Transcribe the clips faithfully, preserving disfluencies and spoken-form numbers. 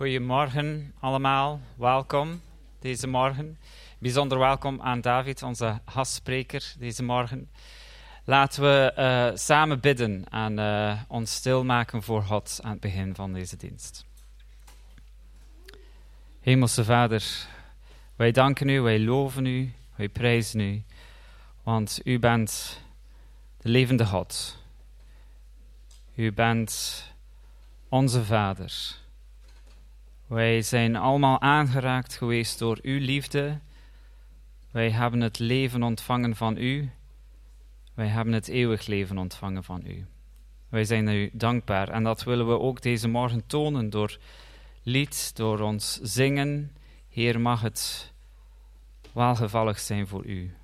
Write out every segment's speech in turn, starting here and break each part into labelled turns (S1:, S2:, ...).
S1: Goedemorgen allemaal, welkom deze morgen. Bijzonder welkom aan David, onze gastspreker deze morgen. Laten we uh, samen bidden en uh, ons stilmaken voor God aan het begin van deze dienst. Hemelse Vader, wij danken u, wij loven u, wij prijzen u, want u bent de levende God. U bent onze Vader. Wij zijn allemaal aangeraakt geweest door uw liefde. Wij hebben het leven ontvangen van u. Wij hebben het eeuwig leven ontvangen van u. Wij zijn u dankbaar en dat willen we ook deze morgen tonen door lied, door ons zingen. Heer, mag het welgevallig zijn voor u.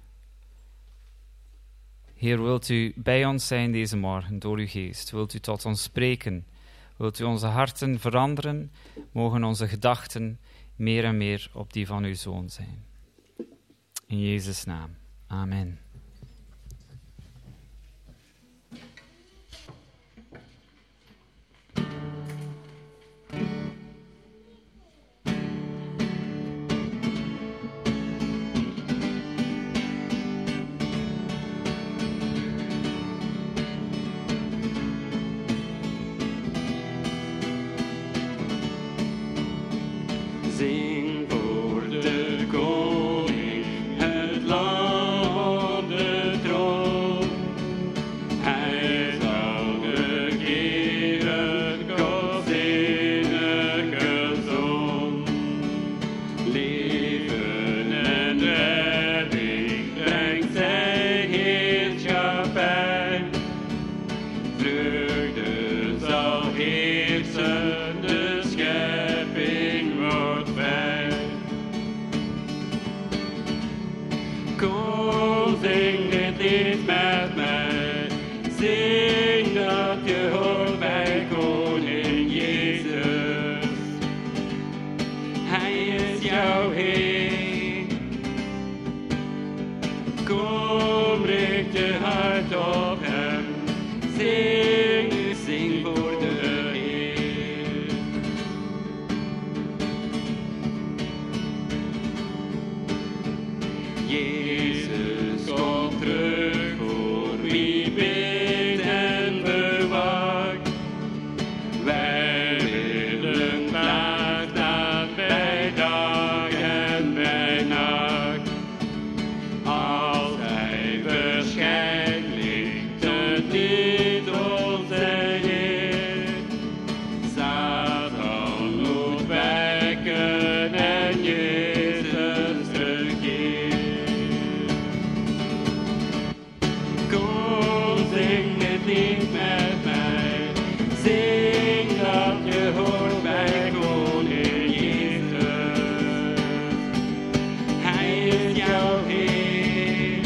S1: Heer, wilt u bij ons zijn deze morgen door uw geest? Wilt u tot ons spreken? Wilt u onze harten veranderen? Mogen onze gedachten meer en meer op die van uw Zoon zijn. In Jezus' naam. Amen.
S2: Zing voor de koning, het lam op de troon. Hij zal regeren, Godzinnige Zoon. Leven en redding brengt zijn heerschappij. Vreugde zal heersen, de schepping wordt blij. Kom, zing dit lied met mij. Zing dat je hoort bij Koning Jezus. Hij is jouw Heer. Kom, richt je hart op hem. Zing, zing voor de Heer. Jezus komt terug voor wie bidt en bewaakt. Wij willen klaarstaan bij dag en bij nacht. Als hij verschijnt, ligt het niet onze Heer. Satan moet wijken en Jezus terugkeert. Kom, zing dit lied met mij. Zing dat je hoort bij Koning Jezus. Hij is jouw Heer.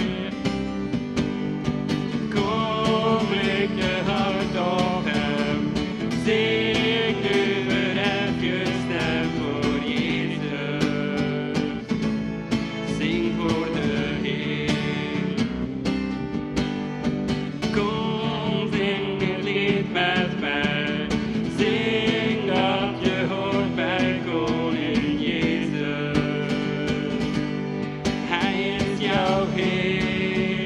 S2: Kom, richt je hart op hem. Zing nu, verhef je stem voor Jezus. Zing voor de Heer. Kom, zing dit lied met mij. Zing dat je hoort bij Koning Jezus. Hij is jouw Heer.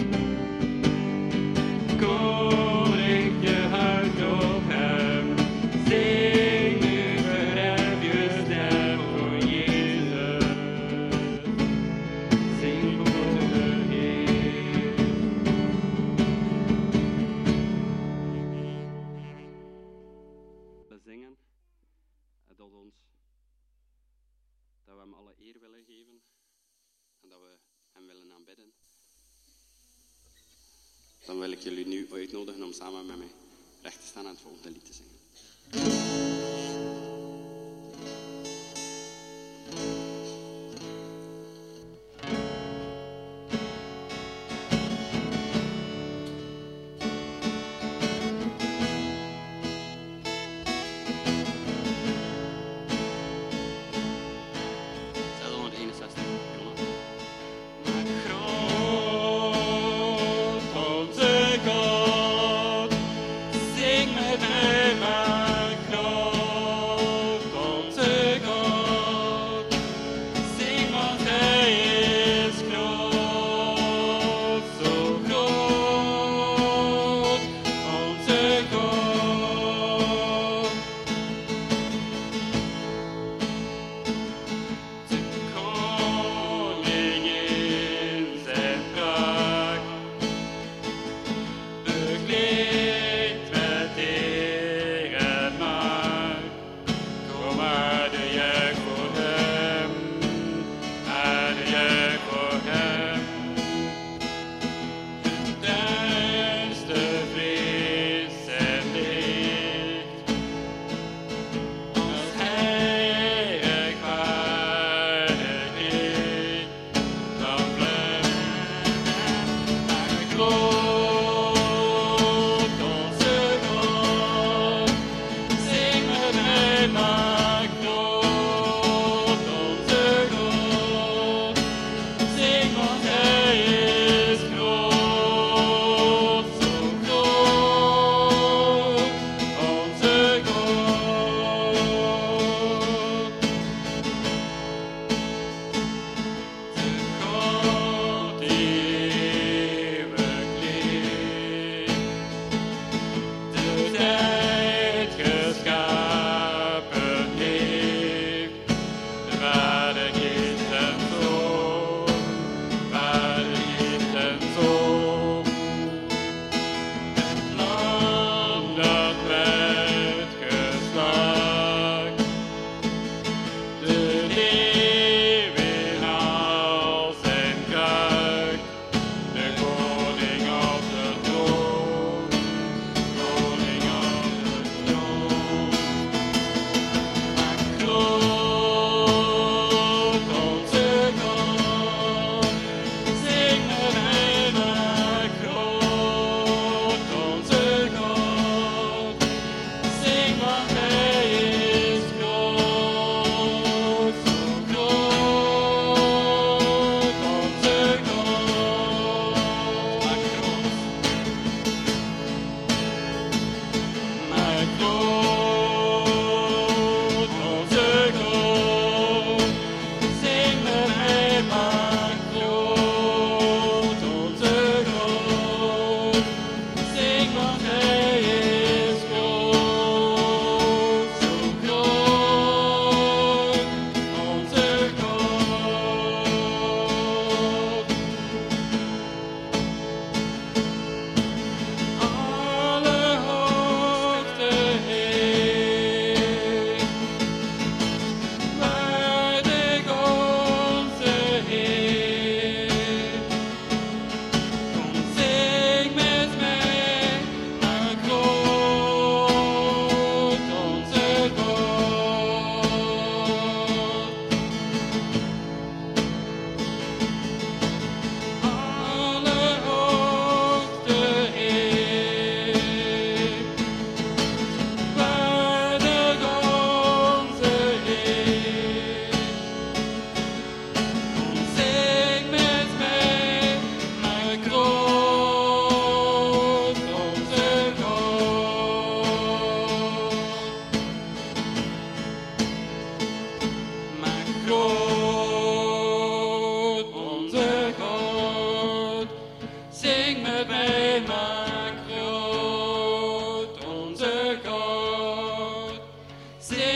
S2: Kom, richt je hart op hem. Zing nu, verhef je stem voor Jezus. Zing voor de Heer. We zingen dat ons dat we hem alle eer willen geven en dat we hem willen aanbidden. Dan wil ik jullie nu uitnodigen om samen met mij recht te staan en het volgende lied te zingen. zeshonderdeenenzestig, Jonas. Maar groot onze God, zing met mij maar groot.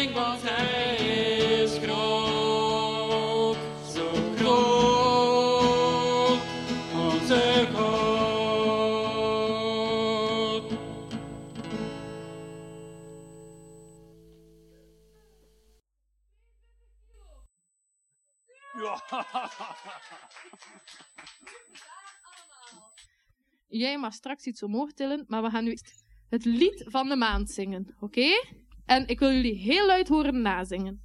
S2: alleen want hij is groot, zo groot, onze God.
S3: Jij mag straks iets omhoog tillen, maar we gaan nu het lied van de maand zingen, oké? Okay? En ik wil jullie heel luid horen nazingen.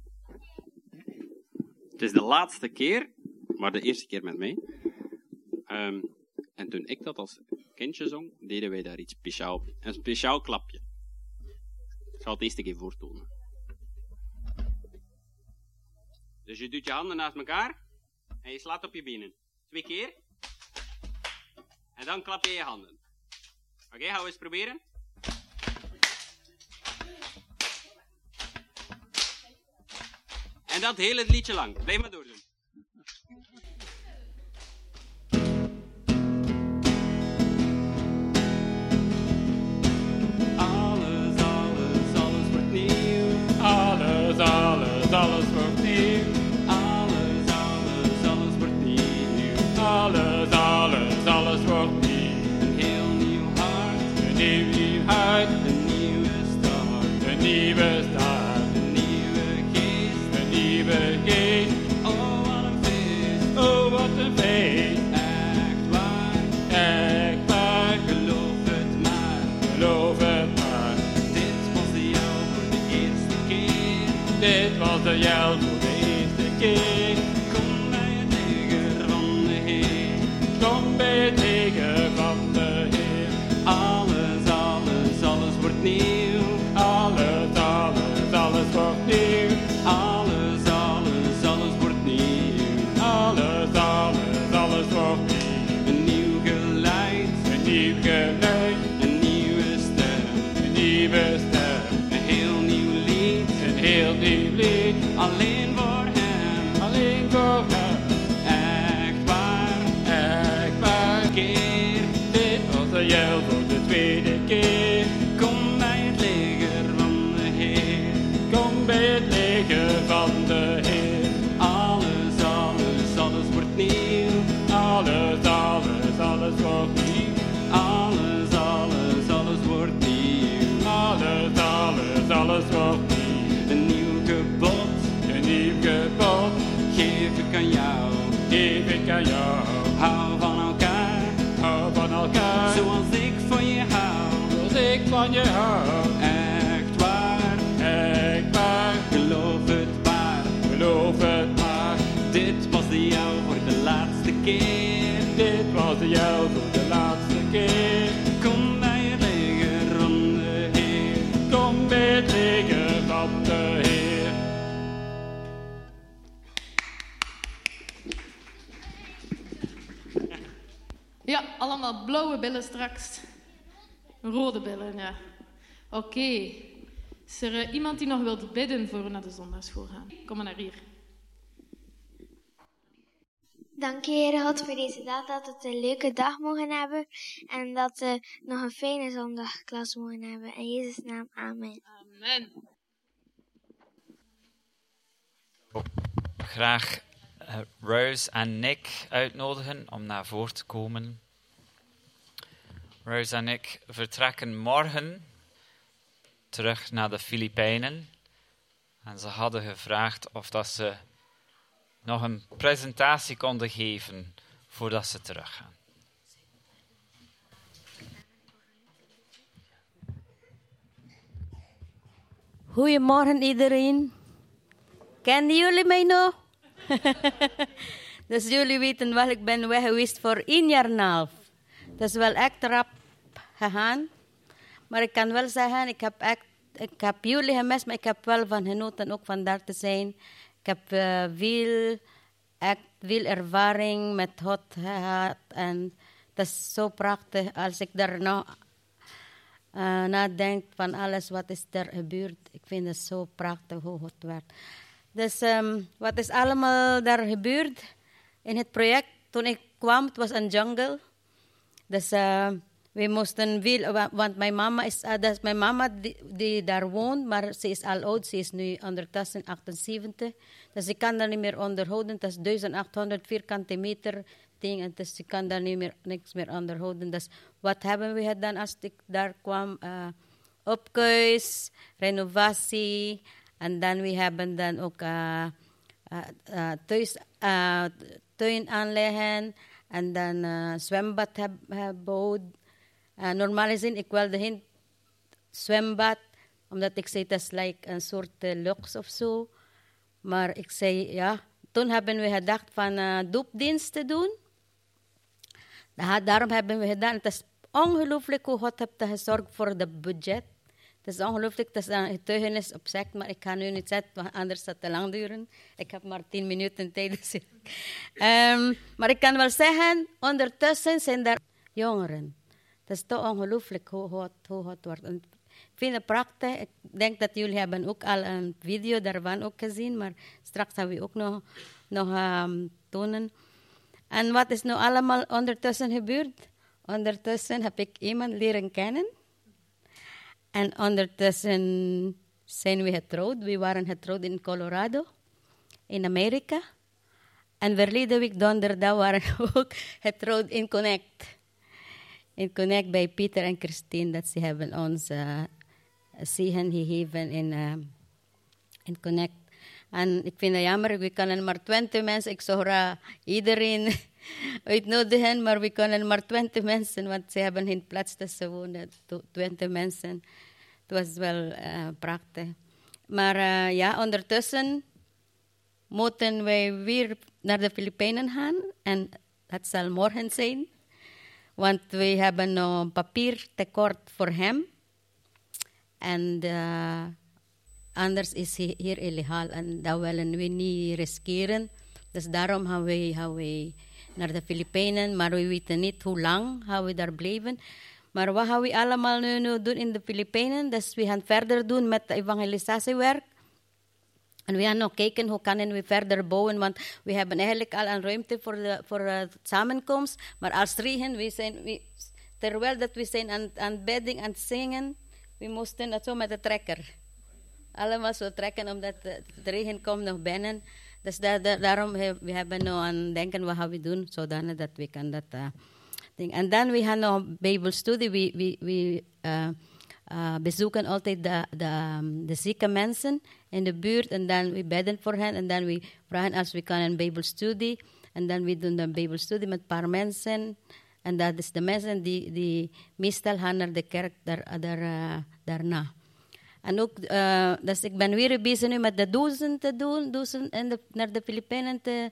S4: Het is de laatste keer, maar de eerste keer met mij. Um, en toen ik dat als kindje zong, deden wij daar iets speciaals op. Een speciaal klapje. Ik zal het eerst een keer voortonen. Dus je doet je handen naast elkaar en je slaat op je benen. Twee keer. En dan klap je je handen. Oké, okay, gaan we eens proberen. En dat heel het liedje lang. Blijf maar doordoen. Alles, alles, alles wordt nieuw.
S2: Alles, alles, alles wordt nieuw.
S4: Alles, alles, alles wordt nieuw.
S2: Alles, alles, alles wordt nieuw.
S4: Een heel nieuw hart.
S2: Een nieuw, nieuw hart.
S4: Een nieuwe start.
S2: Een nieuwe start.
S4: Een nieuwe geest.
S2: Een nieuwe geest.
S4: Oh, wat een feest.
S2: Oh, wat een feest.
S4: Echt waar.
S2: Echt waar.
S4: Geloof het maar.
S2: Geloof het maar.
S4: Dit was de jou voor de eerste keer.
S2: Dit was de jou voor de eerste keer.
S4: Kom bij het leger van de Heer.
S2: Kom bij het leger van de Heer.
S4: Alles, alles, alles wordt nieuw.
S2: Alles, alles, alles wordt nieuw.
S4: Alles, alles, alles wordt nieuw.
S2: Alles, alles, alles wordt nieuw.
S4: Een nieuw geluid.
S2: Een nieuw geluid.
S4: Een nieuwe stem.
S2: Een nieuwe stem.
S4: Een heel nieuw lied.
S2: Een heel nieuw lied.
S4: Alleen voor hem.
S2: Alleen voor hem.
S4: Echt waar.
S2: Echt waar.
S4: Keer.
S2: Dit was de jou voor de tweede keer.
S4: Kom bij het leger van de Heer.
S2: Kom bij het leger van de Heer.
S4: Alles, alles, alles wordt nieuw.
S2: Alles, alles, alles wordt nieuw.
S4: Alles, alles, alles wordt nieuw.
S2: Alles, alles, alles wordt nieuw.
S4: Een nieuw gebod.
S2: Een nieuw gebod
S4: Geef ik aan jou.
S2: geef ik aan jou.
S4: Hou van elkaar.
S2: Hou van elkaar,
S4: Zoals ik van je hou.
S2: zoals ik van je hou.
S4: Echt waar.
S2: Echt waar,
S4: Geloof het maar.
S2: geloof het maar.
S4: Dit was de jou voor de laatste keer.
S2: Dit was de jou voor de laatste keer.
S4: Kom bij het leger van de Heer.
S2: Kom bij het leger van de Heer.
S3: Ja, allemaal blauwe billen straks. Rode billen, ja. Oké. Okay. Is er uh, iemand die nog wilt bidden voor we naar de zondagschool gaan? Kom maar naar hier.
S5: Dank je, Heere God, voor deze dag, dat we een leuke dag mogen hebben en dat we nog een fijne zondagklas mogen hebben. In Jezus' naam, amen.
S3: Amen.
S1: Graag uh, Rose en Nick uitnodigen om naar voren te komen. Rose en ik vertrekken morgen terug naar de Filipijnen. En ze hadden gevraagd of dat ze nog een presentatie konden geven voordat ze teruggaan.
S6: Goedemorgen iedereen. Kennen jullie mij nog? Dus jullie weten wel, ik ben weg geweest voor één jaar en een half. Dat is wel echt rap gegaan. Maar ik kan wel zeggen, ik heb, echt, ik heb jullie gemist, maar ik heb wel van genoten ook van daar te zijn. Ik heb uh, veel, echt veel ervaring met God gehad. En dat is zo prachtig als ik daar nog uh, nadenk van alles wat is er gebeurd. Ik vind het zo prachtig hoe God werkt. Dus um, wat is allemaal daar gebeurd in het project? Toen ik kwam, het was een jungle. Dus uh, we moesten wel, want mijn mama is, uh, dat is mijn mama die, die daar woont, maar ze is al oud, ze is nu ondertussen achtenzeventig. Dus ik kan daar niet meer onderhouden, dat is duizendachthonderd vierkante meter ding, en dus ik kan daar niet meer, niks meer onderhouden. Dus wat hebben we gedaan als ik daar kwam? Uh, opkuis, renovatie, en dan we hebben dan ook uh, uh, uh, thuis, uh, tuin aanleggen, en dan uh, zwembad gebouwd. Uh, normaal gezien, ik wilde geen zwembad, omdat ik zei, dat is like een soort uh, luxe of zo. Maar ik zei, ja, toen hebben we gedacht van uh, doopdienst te doen. Da- daarom hebben we gedaan. Het is ongelooflijk hoe God heeft gezorgd voor de budget. Het is ongelooflijk, het is een getuigenis op zich, maar ik ga nu niet zetten, want anders zal het te lang duren. Ik heb maar tien minuten tijd. Dus um, maar ik kan wel zeggen, ondertussen zijn er jongeren. Het is toch ongelooflijk hoe, hoe, hoe het wordt. En ik vind het prachtig. Ik denk dat jullie hebben ook al een video daarvan ook gezien, maar straks gaan we ook nog, nog um, tonen. En wat is nou allemaal ondertussen gebeurd? Ondertussen heb ik iemand leren kennen. En ondertussen zijn we getrouwd. We waren getrouwd in Colorado, in Amerika. En verleden week donderdag waren we ook getrouwd in Connect. In Connect bij Pieter en Christine, dat ze hebben ons uh, zegen gegeven in, uh, in Connect. En ik vind het jammer, we kunnen maar twintig mensen, ik zou graag iedereen uitnodigen, maar we kunnen maar twintig mensen, want ze hebben geen plaats tussen wonen, twintig mensen. Het was wel uh, prachtig. Maar uh, ja, ondertussen moeten wij weer naar de Filipijnen gaan en dat zal morgen zijn. Want we hebben nog een papiertekort voor hem. En uh, anders is hij hier illegaal en dat willen we niet riskeren. Dus daarom gaan we, gaan we naar de Filipijnen, maar we weten niet hoe lang gaan we daar blijven. Maar wat gaan we allemaal nu, nu doen in de Filipijnen? Dus we gaan verder doen met evangelisatiewerk. En we gaan nog kijken hoe kunnen we verder bouwen, want we hebben eigenlijk al een ruimte voor de voor de samenkomst. Maar als regen, we zijn, we, terwijl dat we zijn aan, aan het bedden, aan het zingen, we moesten dat zo met de trekker. Allemaal zo trekken, omdat de, de regen komt nog binnen. Dus da, da, daarom we hebben we nog aan denken, wat gaan we doen, zodanig dat we kan dat uh, ding. En dan we gaan nog Bijbelstudie, we, we, we uh, uh, bezoeken altijd de, de, um, de zieke mensen in de buurt en dan we bidden voor hen en dan we vragen als we kan een Bijbelstudie en dan we doen de Bijbelstudie met een paar mensen en dat is de mensen die, die meestal gaan naar de kerk daar, daar, uh, daarna. En ook, uh, dus ik ben weer bezig nu met de dozen te doen, dozen in de, naar de Filipijnen te,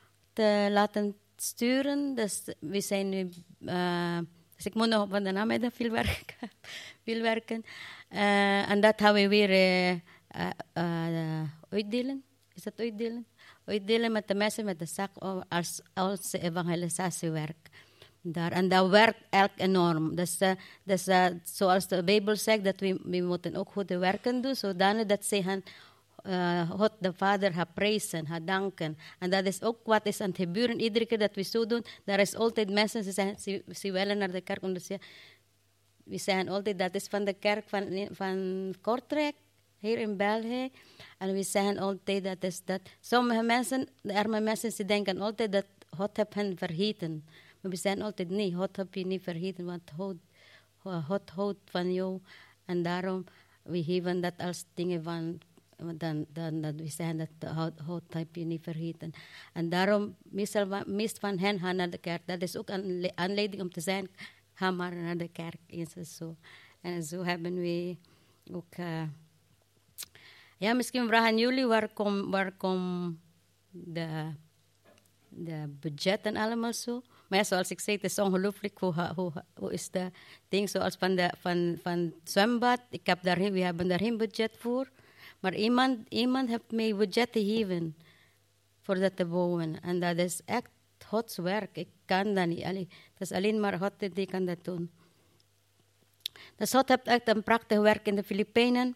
S6: te laten sturen. Dus we zijn nu, uh, dus ik moet nog van de namiddag veel werken. veel werken. Uh, en dat gaan we weer uh, uh, uh, uitdelen. Is dat uitdelen? Uitdelen met de mensen met de zak als, als evangelisatiewerk. Daar. En dat werkt elk enorm. Dus, uh, dus uh, zoals de Bijbel zegt, dat we, we moeten ook goede werken doen, zodanig dat ze gaan, uh, God de Vader gaan prijzen, gaan danken. En dat is ook wat is aan het gebeuren. Iedere keer dat we zo doen, daar is altijd mensen, ze, zeggen, ze, ze willen naar de kerk, omdat ze, we zeggen altijd, dat is van de kerk van, van Kortrijk, hier in België. En we zeggen altijd, dat is dat. Sommige mensen, de arme mensen, ze denken altijd dat God heeft hen vergeten. Maar we zijn altijd, nee, God heb je niet vergeten, want God houdt van jou. En daarom, we geven dat als dingen van, dan, dan, dat we zeggen dat God heb je niet vergeten. En daarom, meestal, meest van hen gaan naar de kerk. Dat is ook een aanleiding om te zeggen, ga maar naar de kerk. Eens en zo. En zo hebben we ook, uh, ja, misschien vragen jullie, waar komt waar kom de, de budget en allemaal zo. Maar ja, zoals ik zei, het is ongelooflijk hoe, hoe, hoe is de ding zoals van de van, van zwembad. Ik heb daar, we hebben daar geen budget voor. Maar iemand, iemand heeft mij budget gegeven voor dat te bouwen. En dat is echt Gods werk. Ik kan dat niet. Allee, dat is alleen maar God die kan dat doen. Dus God heeft echt een prachtig werk in de Filipijnen.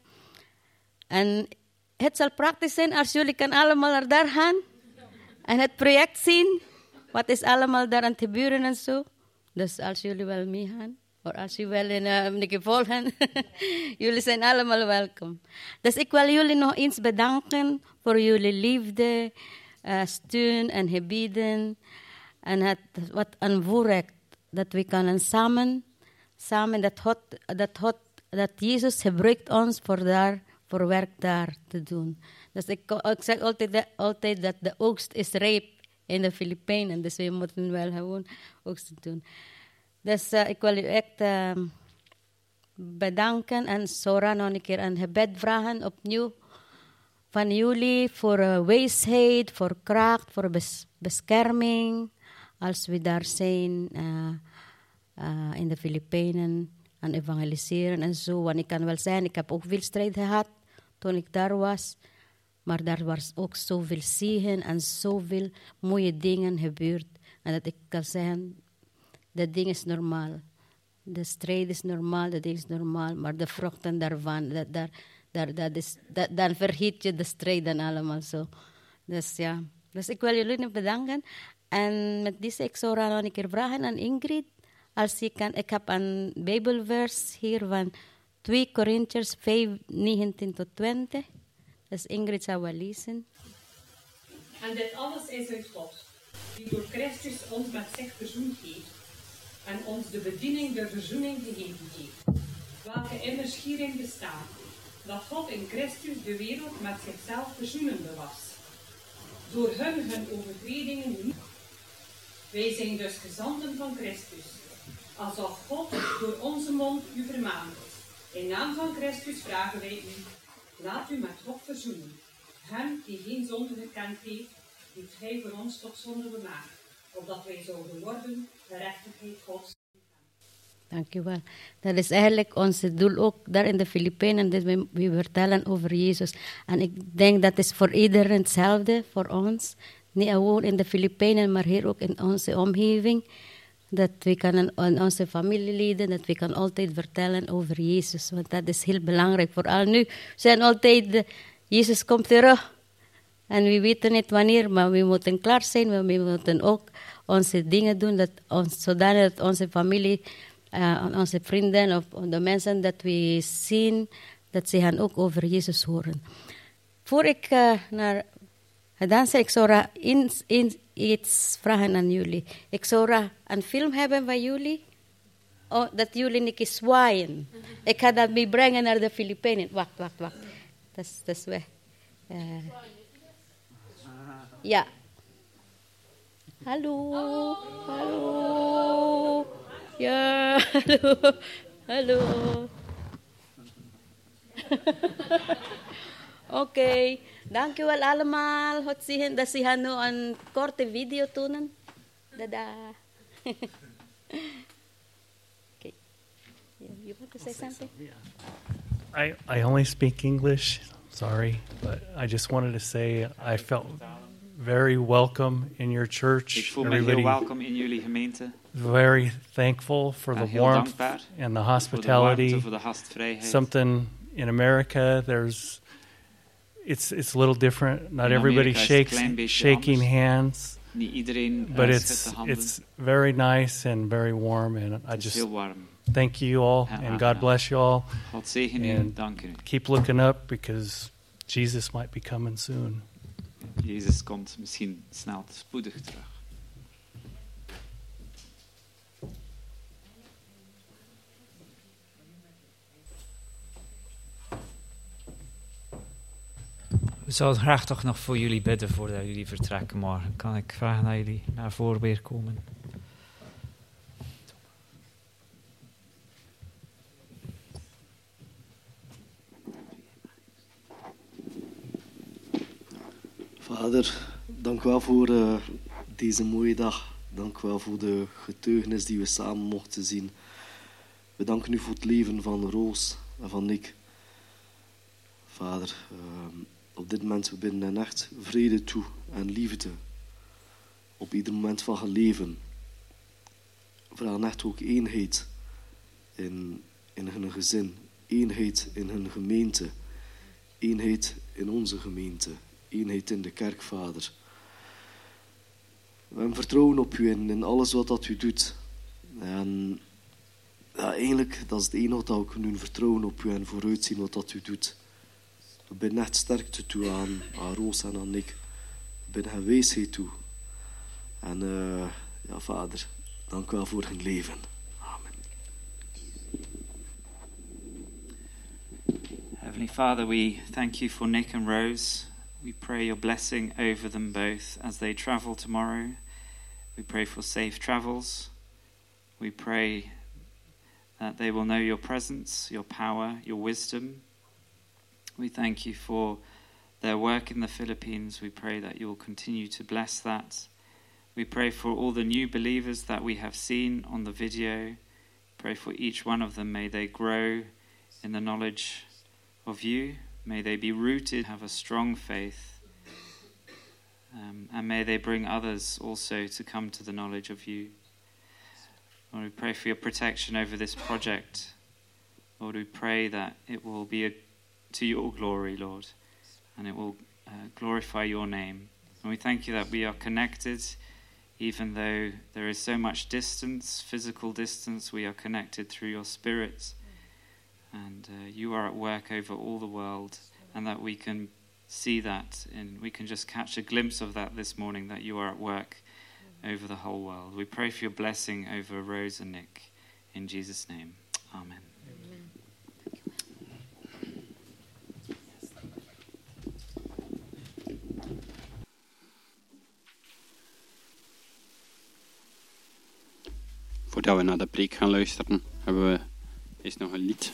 S6: En het zal praktisch zijn als jullie kan allemaal naar daar gaan. En het project zien. Wat is allemaal daar aan het gebeuren en zo. Dus als jullie wel meegaan. Of als je wel in uh, een keer volgen. Jullie zijn allemaal welkom. Dus ik wil jullie nog eens bedanken voor jullie liefde, uh, steun en gebieden. En het, wat een voorrecht dat we kunnen samen, samen dat, God, dat, God, dat Jezus gebruikt ons voor, daar, voor werk daar te doen. Dus ik, ik zeg altijd dat, altijd dat de oogst is rijp in de Filipijnen. Dus we moeten wel gewoon oogst doen. Dus uh, ik wil u echt uh, bedanken en Sora nog een keer een gebed vragen opnieuw van jullie voor uh, wijsheid, voor kracht, voor bes- bescherming. Als we daar zijn uh, uh, in de Filipijnen aan evangeliseren en zo. Want ik kan wel zeggen, ik heb ook veel strijd gehad toen ik daar was. Maar daar was ook zoveel zegen en zoveel mooie dingen gebeurd. En dat ik kan zeggen, dat ding is normaal. De strijd is normaal, dat ding is normaal. Maar de vruchten daarvan, dat, daar, daar, dat is, dat, dan vergeet je de strijd dan allemaal zo. Dus ja, dus ik wil jullie bedanken. En met deze, ik zou nog een keer vragen aan Ingrid. Als je kan, ik heb een Bijbelvers hier van twee Korintiërs vijf, negentien tot twintig. Dus Ingrid zou wel lezen.
S7: En dit alles is uit God, die door Christus ons met zich verzoend heeft en ons de bediening der verzoening gegeven heeft, welke immers hierin bestaat, dat God in Christus de wereld met zichzelf verzoenende was, door hun hun overtredingen niet. Wij zijn dus gezanten van Christus, alsof God door onze mond u vermaand. In naam van Christus vragen wij u, laat u met God verzoenen. Hem die geen zonde gekend heeft, heeft hij voor ons tot zonde gemaakt, opdat wij zouden worden de rechterheid Gods.
S6: Dank u wel. Dat is eigenlijk ons doel ook daar in de Filipijnen, dat we, we vertellen over Jezus. En ik denk dat is voor iedereen hetzelfde, voor ons. Niet alleen in de Filipijnen, maar hier ook in onze omgeving. Dat we kunnen aan onze familieleden, dat we kunnen altijd vertellen over Jezus. Want dat is heel belangrijk. Vooral nu zijn altijd, de, Jezus komt terug. En we weten niet wanneer, maar we moeten klaar zijn. Maar we moeten ook onze dingen doen, dat ons, zodanig dat onze familie, uh, onze vrienden of de mensen dat we zien, dat ze gaan ook over Jezus horen. Voor ik uh, naar het dansen, ik zou in, in, iets vragen aan jullie. Ik zou een film hebben van jullie, oh, dat jullie een keer zwaaien. Ik ga dat meebrengen naar de Filipijnen. Wacht, wacht, wacht. Dat is, dat is weg. Uh, ja. Hallo. Hallo. Ja, hallo. Hallo. Oké, okay. Dankjewel allemaal. Goed zien dat ze gaan nu een korte video tonen. Dada. Okay. You want to say something?
S8: I, I only speak English, sorry, but I just wanted to say I felt very welcome in your church.
S1: Ik voel me heel welkom in jullie gemeente.
S8: Very thankful for the warmth and the hospitality.
S1: Voor de gastvrijheid.
S8: Something in America, there's it's it's a little different. Not everybody shakes shaking hands.
S1: Niet iedereen
S8: but it's it's very nice and very warm, and I just thank you all and God bless you all.
S1: God zegen u en dank u.
S8: Keep looking up because Jesus might be coming soon.
S1: Jezus komt misschien snel, spoedig terug. We zouden graag toch nog voor jullie bidden voordat jullie vertrekken morgen. Kan ik vragen dat jullie naar voren weer komen?
S9: Vader, dank u wel voor uh, deze mooie dag. Dank u wel voor de getuigenis die we samen mochten zien. We danken u voor het leven van Roos en van Nick. Vader, uh, op dit moment we bidden hen echt vrede toe en liefde. Op ieder moment van hun leven. We vragen echt ook eenheid in, in hun gezin. Eenheid in hun gemeente. Eenheid in onze gemeente. Eenheid in de kerk, Vader. We vertrouwen op u in, in alles wat dat u doet. En ja, eigenlijk, dat is het enige dat we kunnen vertrouwen op u en vooruitzien wat dat u doet. We bidden echt sterkte toe aan, aan Roos en aan Nick. We bidden hen wijsheid toe. En uh, ja, Vader, dank u wel voor hun leven. Amen.
S1: Heavenly Father, we thank you for Nick and Rose. We pray your blessing over them both as they travel tomorrow. We pray for safe travels. We pray that they will know your presence, your power, your wisdom. We thank you for their work in the Philippines. We pray that you will continue to bless that. We pray for all the new believers that we have seen on the video. Pray for each one of them. May they grow in the knowledge of you. May they be rooted, have a strong faith. Um, and may they bring others also to come to the knowledge of you. Lord, we pray for your protection over this project. Lord, we pray that it will be a, to your glory, Lord, and it will uh, glorify your name. And we thank you that we are connected, even though there is so much distance, physical distance, we are connected through your Spirit. And uh, you are at work over all the world, and that we can see that, and we can just catch a glimpse of that this morning, that you are at work over the whole world. We pray for your blessing over Rose and Nick. In Jesus' name, amen.
S4: Voordat we naar de preek gaan luisteren, hebben we eerst nog een lied.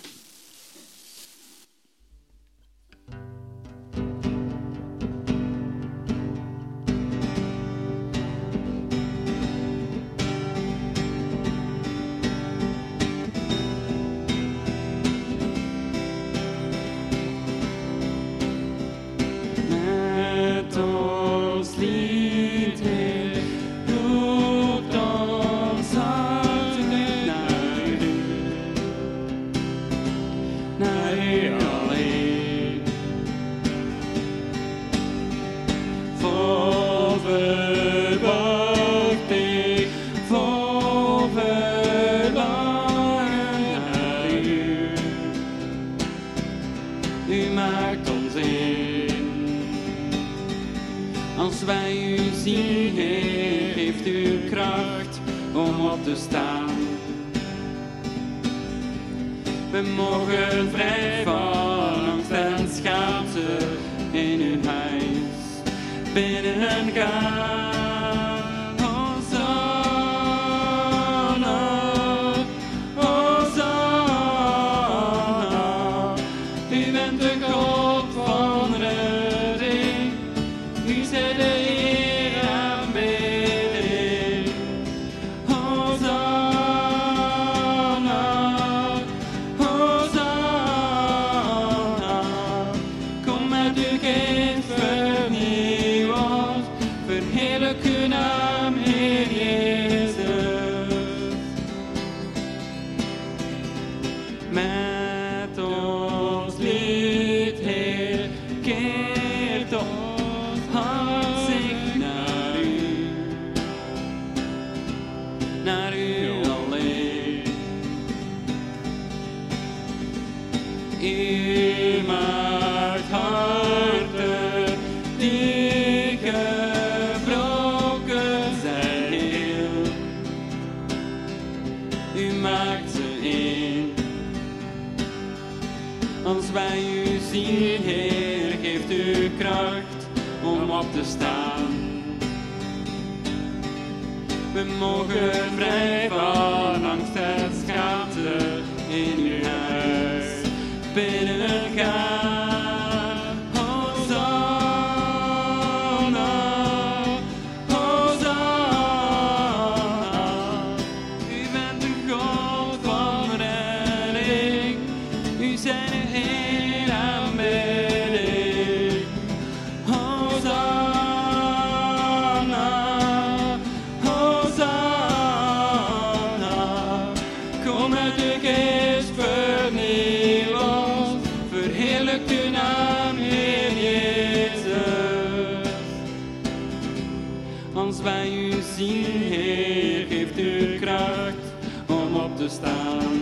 S2: Als wij u zien, Heer, geeft u kracht om op te te staan.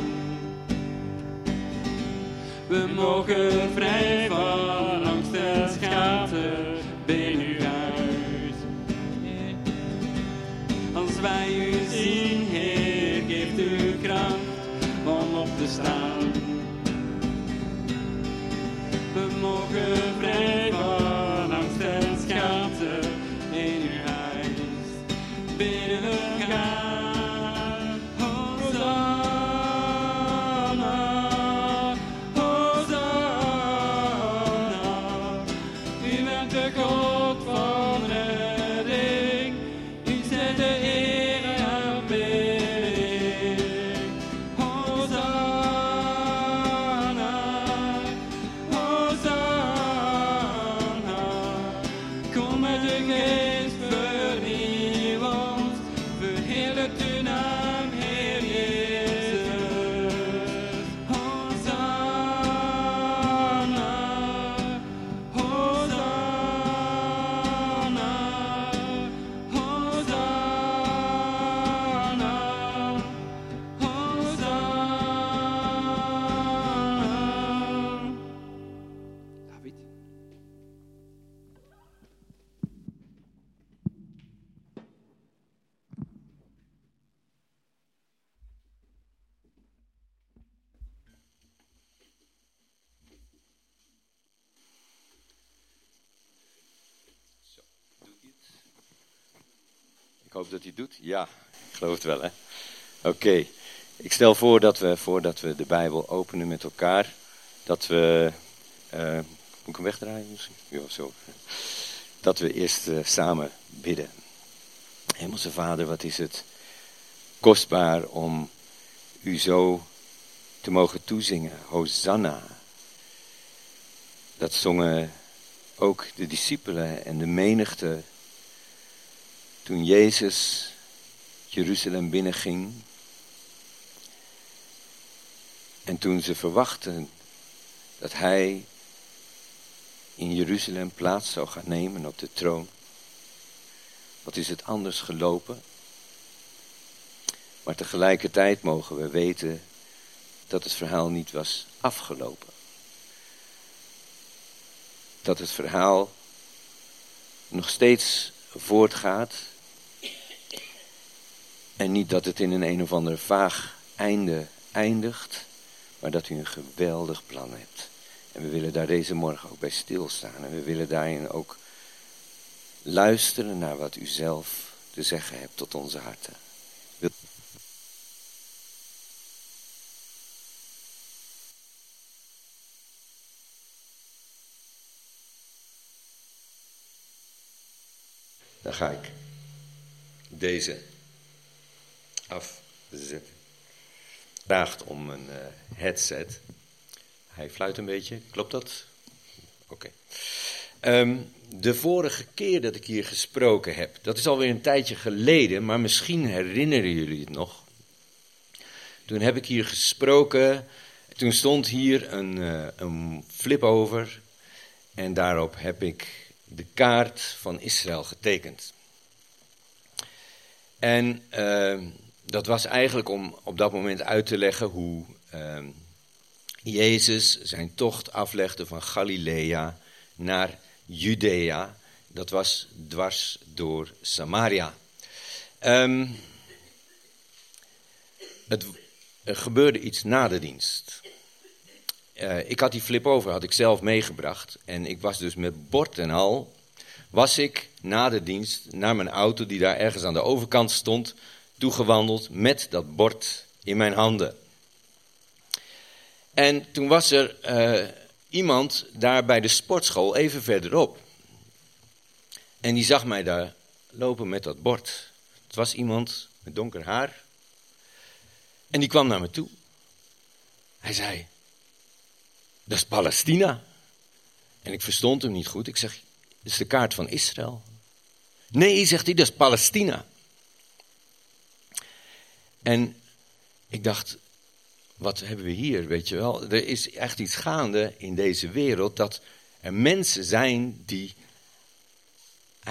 S2: We mogen vrij van angst en schaamte binnen uw huis. Als wij u zien, Heer, geeft u kracht om op te staan. We mogen vrij van angst en schaamte in uw huis binnen gaan. Hosanna, Hosanna, u bent de God van redding, u zet de eer en aanbidding. Hosanna, Hosanna, kom met de geest vernieuw ons, verheerlijkt uw naam, Heer Jezus. Hosanna, Hosanna, Hosanna, Hosanna.
S4: David.
S10: Zo, doet hij het? Ik hoop dat hij het doet. Ja, ik geloof het wel, hè. Oké, ik stel voor dat we, voordat we de Bijbel openen met elkaar, dat we, eh, moet ik hem wegdraaien misschien? Ja, zo. Dat we eerst eh, samen bidden. Hemelse Vader, wat is het kostbaar om u zo te mogen toezingen. Hosanna. Dat zongen ook de discipelen en de menigte toen Jezus Jeruzalem binnenging. En toen ze verwachten dat hij in Jeruzalem plaats zou gaan nemen op de troon. Wat is het anders gelopen? Maar tegelijkertijd mogen we weten dat het verhaal niet was afgelopen. Dat het verhaal nog steeds voortgaat. En niet dat het in een een of ander vaag einde eindigt. Maar dat u een geweldig plan hebt. En we willen daar deze morgen ook bij stilstaan. En we willen daarin ook luisteren naar wat u zelf te zeggen hebt tot onze harten. Wil- Dan ga ik deze afzetten. Vraagt om een uh, headset. Hij fluit een beetje, klopt dat? Oké. Okay. Um, de vorige keer dat ik hier gesproken heb, dat is alweer een tijdje geleden, maar misschien herinneren jullie het nog. Toen heb ik hier gesproken, toen stond hier een, uh, een flip over en daarop heb ik de kaart van Israël getekend. En uh, dat was eigenlijk om op dat moment uit te leggen hoe uh, Jezus zijn tocht aflegde van Galilea naar Judea. Dat was dwars door Samaria. Um, het, er gebeurde iets na de dienst. Uh, ik had die flip over, had ik zelf meegebracht. En ik was dus met bord en al, was ik na de dienst naar mijn auto die daar ergens aan de overkant stond, toegewandeld met dat bord in mijn handen. En toen was er uh, iemand daar bij de sportschool even verderop. En die zag mij daar lopen met dat bord. Het was iemand met donker haar. En die kwam naar me toe. Hij zei, dat is Palestina. En ik verstond hem niet goed. Ik zeg, dat is de kaart van Israël. Nee, zegt hij, dat is Palestina. En ik dacht, wat hebben we hier, weet je wel? Er is echt iets gaande in deze wereld dat er mensen zijn die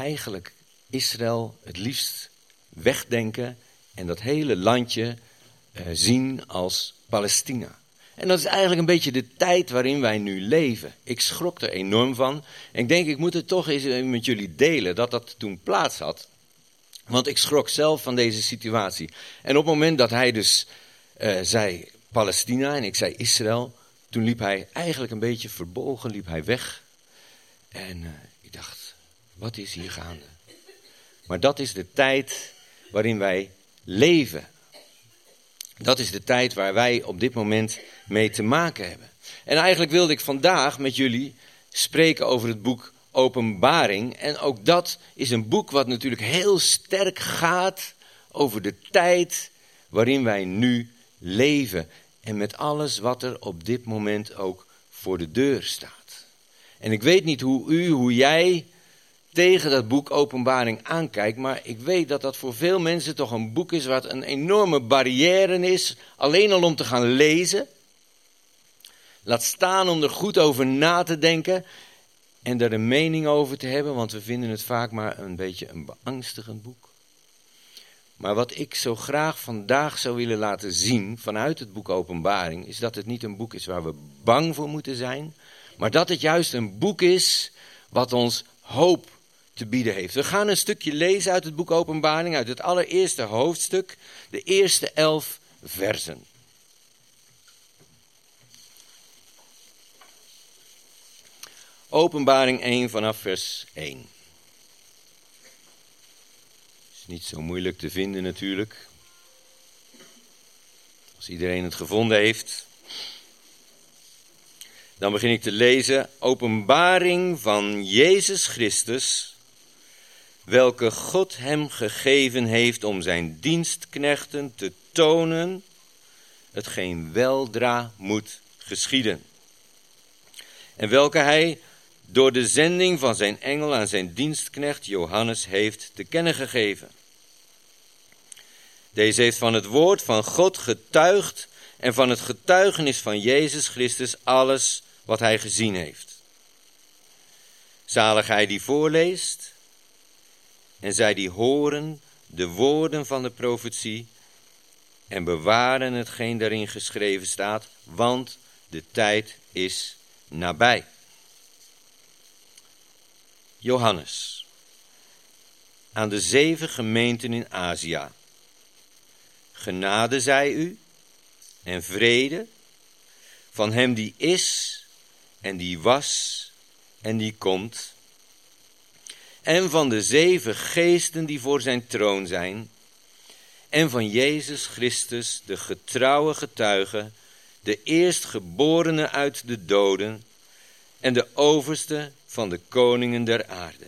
S10: eigenlijk Israël het liefst wegdenken en dat hele landje uh, zien als Palestina. En dat is eigenlijk een beetje de tijd waarin wij nu leven. Ik schrok er enorm van. En ik denk, ik moet het toch eens met jullie delen dat dat toen plaats had. Want ik schrok zelf van deze situatie. En op het moment dat hij dus uh, zei Palestina en ik zei Israël, toen liep hij eigenlijk een beetje verbolgen, liep hij weg. En uh, ik dacht, wat is hier gaande? Maar dat is de tijd waarin wij leven. Dat is de tijd waar wij op dit moment mee te maken hebben. En eigenlijk wilde ik vandaag met jullie spreken over het boek Openbaring. En ook dat is een boek wat natuurlijk heel sterk gaat over de tijd waarin wij nu leven. En met alles wat er op dit moment ook voor de deur staat. En ik weet niet hoe u, hoe jij tegen dat boek Openbaring aankijkt, maar ik weet dat dat voor veel mensen toch een boek is wat een enorme barrière is, alleen al om te gaan lezen. Laat staan om er goed over na te denken en er een mening over te hebben, want we vinden het vaak maar een beetje een beangstigend boek. Maar wat ik zo graag vandaag zou willen laten zien vanuit het boek Openbaring, is dat het niet een boek is waar we bang voor moeten zijn, maar dat het juist een boek is wat ons hoop te bieden heeft. We gaan een stukje lezen uit het boek Openbaring, uit het allereerste hoofdstuk, de eerste elf versen. Openbaring één vanaf vers één. Is niet zo moeilijk te vinden natuurlijk. Als iedereen het gevonden heeft. Dan begin ik te lezen. Openbaring van Jezus Christus, welke God hem gegeven heeft om zijn dienstknechten te tonen, hetgeen weldra moet geschieden. En welke hij door de zending van zijn engel aan zijn dienstknecht Johannes heeft te kennen gegeven. Deze heeft van het woord van God getuigd en van het getuigenis van Jezus Christus alles wat hij gezien heeft. Zalig hij die voorleest en zij die horen de woorden van de profetie en bewaren hetgeen daarin geschreven staat, want de tijd is nabij. Johannes, aan de zeven gemeenten in Azië. Genade zij u en vrede van hem die is en die was en die komt, en van de zeven geesten die voor zijn troon zijn, en van Jezus Christus, de getrouwe getuige, de eerstgeborene uit de doden en de overste van de koningen der aarde.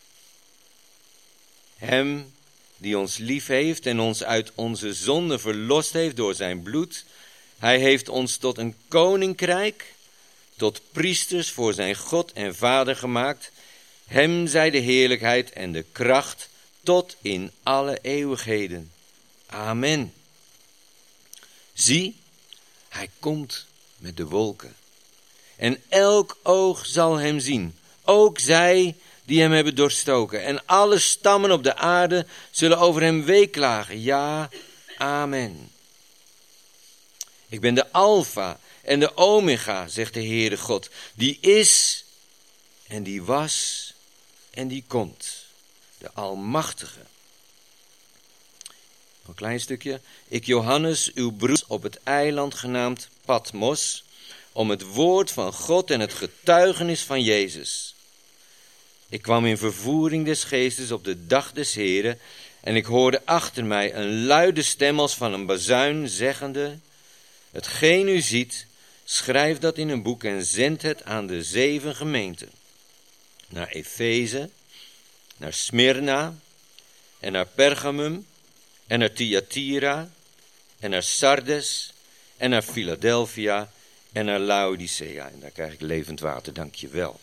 S10: Hem die ons lief heeft en ons uit onze zonde verlost heeft door zijn bloed. Hij heeft ons tot een koninkrijk, tot priesters voor zijn God en Vader gemaakt. Hem zij de heerlijkheid en de kracht tot in alle eeuwigheden. Amen. Zie, hij komt met de wolken. En elk oog zal hem zien, ook zij die hem hebben doorstoken. En alle stammen op de aarde zullen over hem weeklagen. Ja, amen. Ik ben de Alfa en de Omega, zegt de Heere God, die is en die was en die komt, de Almachtige. Een klein stukje. Ik, Johannes, uw broeder, op het eiland genaamd Patmos, om het woord van God en het getuigenis van Jezus. Ik kwam in vervoering des geestes op de dag des Heren, en ik hoorde achter mij een luide stem als van een bazuin, zeggende: hetgeen u ziet, schrijf dat in een boek en zend het aan de zeven gemeenten. Naar Efeze, naar Smyrna, en naar Pergamum, en naar Thyatira, en naar Sardes, en naar Philadelphia, en naar Laodicea. En daar krijg ik levend water, dank je wel.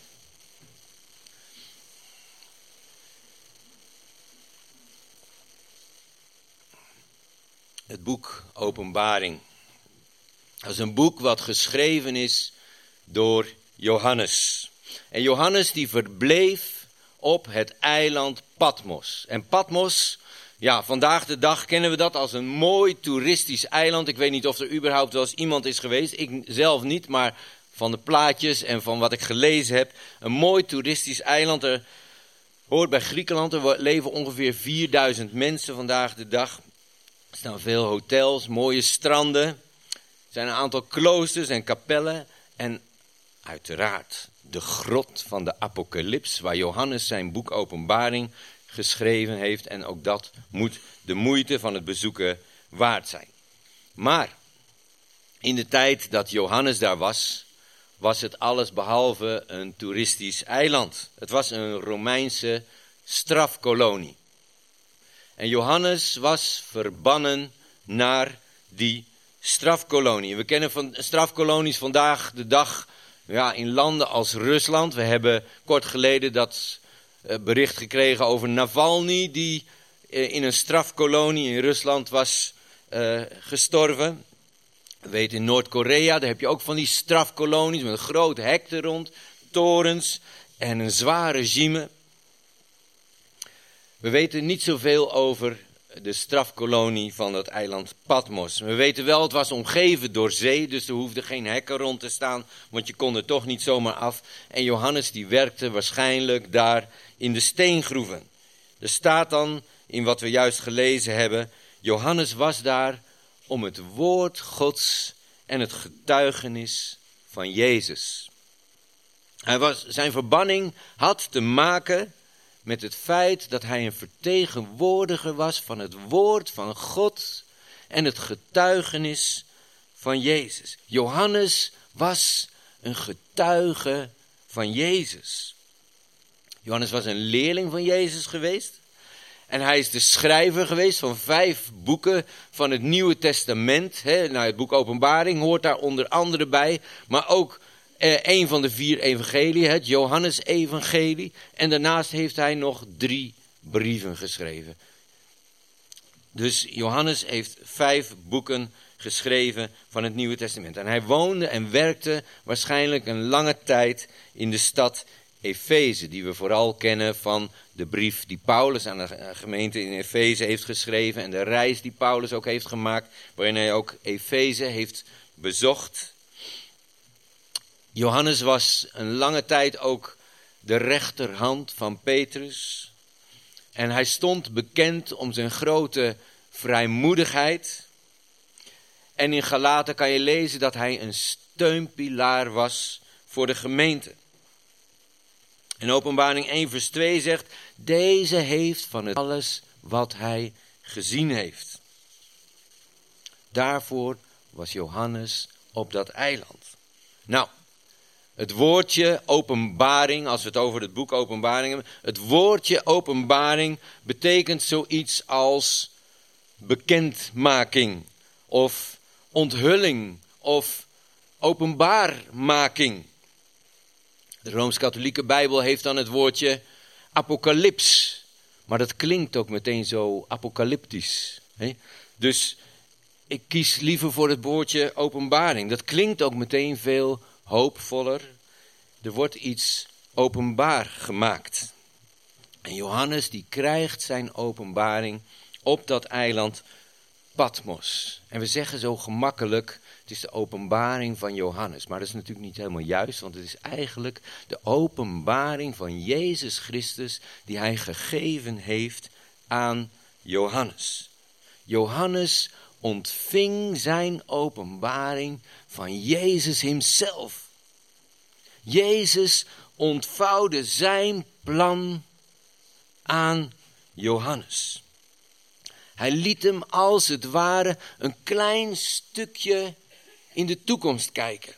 S10: Het boek Openbaring. Dat is een boek wat geschreven is door Johannes. En Johannes die verbleef op het eiland Patmos. En Patmos, Ja, vandaag de dag kennen we dat als een mooi toeristisch eiland. Ik weet niet of er überhaupt wel eens iemand is geweest. Ik zelf niet, maar van de plaatjes en van wat ik gelezen heb. Een mooi toeristisch eiland. Er hoort bij Griekenland. Er leven ongeveer vierduizend mensen vandaag de dag. Er staan veel hotels, mooie stranden. Er zijn een aantal kloosters en kapellen. En uiteraard de grot van de Apocalyps, waar Johannes zijn boek Openbaring geschreven heeft. En ook dat moet de moeite van het bezoeken waard zijn. Maar in de tijd dat Johannes daar was, was het alles behalve een toeristisch eiland. Het was een Romeinse strafkolonie. En Johannes was verbannen naar die strafkolonie. We kennen van strafkolonies vandaag de dag ja, in landen als Rusland. We hebben kort geleden dat uh, bericht gekregen over Navalny, die uh, in een strafkolonie in Rusland was uh, gestorven. We weten in Noord-Korea, daar heb je ook van die strafkolonies met een groot hek er rond, torens en een zwaar regime. We weten niet zoveel over de strafkolonie van het eiland Patmos. We weten wel, het was omgeven door zee, dus er hoefden geen hekken rond te staan, want je kon er toch niet zomaar af. En Johannes die werkte waarschijnlijk daar in de steengroeven. Er staat dan, in wat we juist gelezen hebben, Johannes was daar om het woord Gods en het getuigenis van Jezus. Hij was, zijn verbanning had te maken met het feit dat hij een vertegenwoordiger was van het woord van God en het getuigenis van Jezus. Johannes was een getuige van Jezus. Johannes was een leerling van Jezus geweest. En hij is de schrijver geweest van vijf boeken van het Nieuwe Testament. He, nou, het boek Openbaring hoort daar onder andere bij. Maar ook eh, een van de vier evangeliën, het Johannes-evangelie. En daarnaast heeft hij nog drie brieven geschreven. Dus Johannes heeft vijf boeken geschreven van het Nieuwe Testament. En hij woonde en werkte waarschijnlijk een lange tijd in de stad Efeze, die we vooral kennen van de brief die Paulus aan de gemeente in Efeze heeft geschreven en de reis die Paulus ook heeft gemaakt, waarin hij ook Efeze heeft bezocht. Johannes was een lange tijd ook de rechterhand van Petrus en hij stond bekend om zijn grote vrijmoedigheid. En in Galaten kan je lezen dat hij een steunpilaar was voor de gemeente. In Openbaring één vers twee zegt, deze heeft van het alles wat hij gezien heeft. Daarvoor was Johannes op dat eiland. Nou, het woordje openbaring, als we het over het boek Openbaring hebben, het woordje openbaring betekent zoiets als bekendmaking of onthulling of openbaarmaking. De Rooms-Katholieke Bijbel heeft dan het woordje apocalyps. Maar dat klinkt ook meteen zo apocalyptisch. Hè? Dus ik kies liever voor het woordje openbaring. Dat klinkt ook meteen veel hoopvoller. Er wordt iets openbaar gemaakt. En Johannes die krijgt zijn openbaring op dat eiland Patmos. En we zeggen zo gemakkelijk, het is de openbaring van Johannes. Maar dat is natuurlijk niet helemaal juist, want het is eigenlijk de openbaring van Jezus Christus die hij gegeven heeft aan Johannes. Johannes ontving zijn openbaring van Jezus himself. Jezus ontvouwde zijn plan aan Johannes. Hij liet hem als het ware een klein stukje in de toekomst kijken.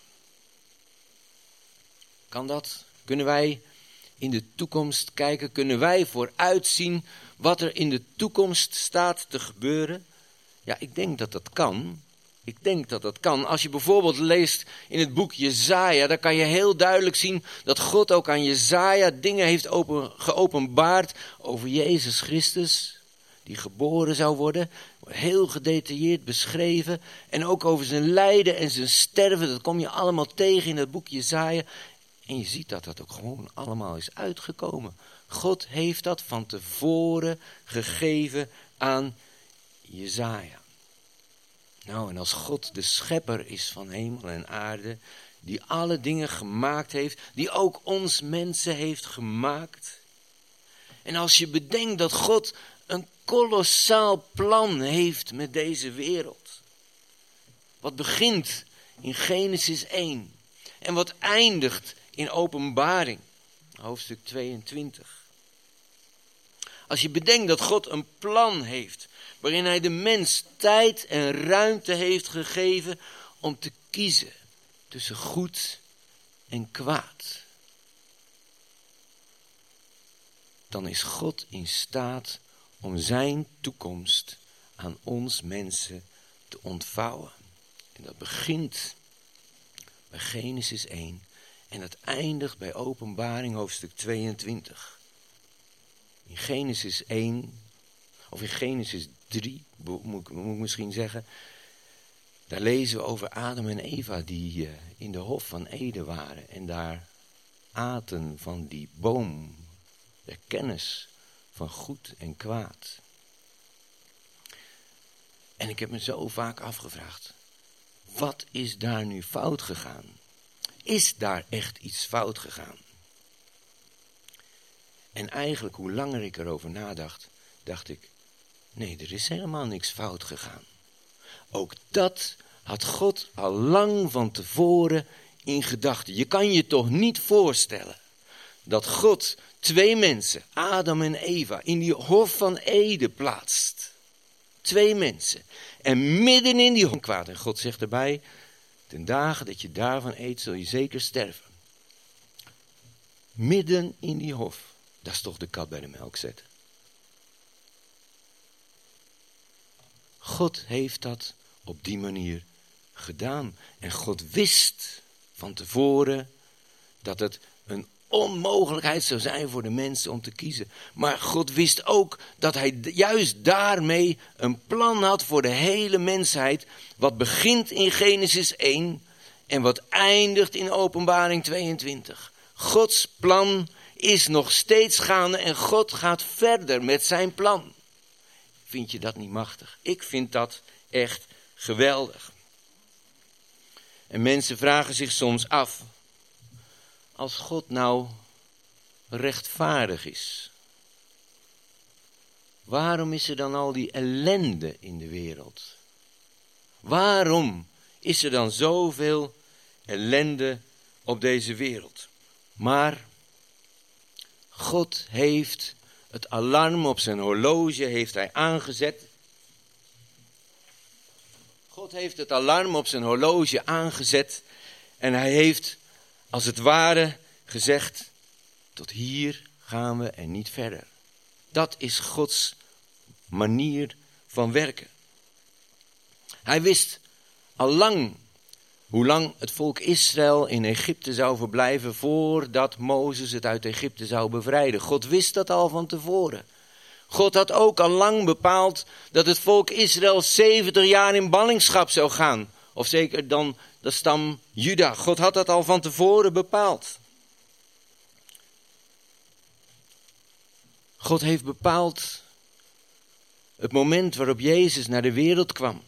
S10: Kan dat? Kunnen wij in de toekomst kijken? Kunnen wij vooruitzien wat er in de toekomst staat te gebeuren? Ja, ik denk dat dat kan. Ik denk dat dat kan. Als je bijvoorbeeld leest in het boek Jesaja, dan kan je heel duidelijk zien dat God ook aan Jesaja dingen heeft open, geopenbaard over Jezus Christus, die geboren zou worden, heel gedetailleerd beschreven. En ook over zijn lijden en zijn sterven, dat kom je allemaal tegen in het boek Jesaja. En je ziet dat dat ook gewoon allemaal is uitgekomen. God heeft dat van tevoren gegeven aan Jesaja. Nou, en als God de schepper is van hemel en aarde, die alle dingen gemaakt heeft, die ook ons mensen heeft gemaakt. En als je bedenkt dat God een kolossaal plan heeft met deze wereld. Wat begint in Genesis één en wat eindigt in Openbaring, hoofdstuk tweeëntwintig. Als je bedenkt dat God een plan heeft waarin hij de mens tijd en ruimte heeft gegeven om te kiezen tussen goed en kwaad. Dan is God in staat om zijn toekomst aan ons mensen te ontvouwen. En dat begint bij Genesis één en dat eindigt bij Openbaring hoofdstuk tweeëntwintig. In Genesis één, of in Genesis drie, moet ik, moet ik misschien zeggen, daar lezen we over Adam en Eva die uh, in de hof van Eden waren en daar aten van die boom der kennis van goed en kwaad. En ik heb me zo vaak afgevraagd, wat is daar nu fout gegaan? Is daar echt iets fout gegaan? En eigenlijk, hoe langer ik erover nadacht, dacht ik, nee, er is helemaal niks fout gegaan. Ook dat had God al lang van tevoren in gedachten. Je kan je toch niet voorstellen dat God twee mensen, Adam en Eva, in die hof van Eden plaatst. Twee mensen. En midden in die hof kwaad. En God zegt erbij, ten dagen dat je daarvan eet, zul je zeker sterven. Midden in die hof. Dat is toch de kat bij de melk zetten. God heeft dat op die manier gedaan. En God wist van tevoren dat het een onmogelijkheid zou zijn voor de mensen om te kiezen. Maar God wist ook dat hij juist daarmee een plan had voor de hele mensheid. Wat begint in Genesis één en wat eindigt in Openbaring tweeëntwintig. Gods plan is nog steeds gaande en God gaat verder met zijn plan. Vind je dat niet machtig? Ik vind dat echt geweldig. En mensen vragen zich soms af, als God nou rechtvaardig is, waarom is er dan al die ellende in de wereld? Waarom is er dan zoveel ellende op deze wereld? Maar God heeft het alarm op zijn horloge heeft hij aangezet. God heeft het alarm op zijn horloge aangezet en hij heeft als het ware gezegd, tot hier gaan we en niet verder. Dat is Gods manier van werken. Hij wist al lang hoe lang het volk Israël in Egypte zou verblijven voordat Mozes het uit Egypte zou bevrijden. God wist dat al van tevoren. God had ook al lang bepaald dat het volk Israël zeventig jaar in ballingschap zou gaan. Of zeker dan de stam Juda. God had dat al van tevoren bepaald. God heeft bepaald het moment waarop Jezus naar de wereld kwam.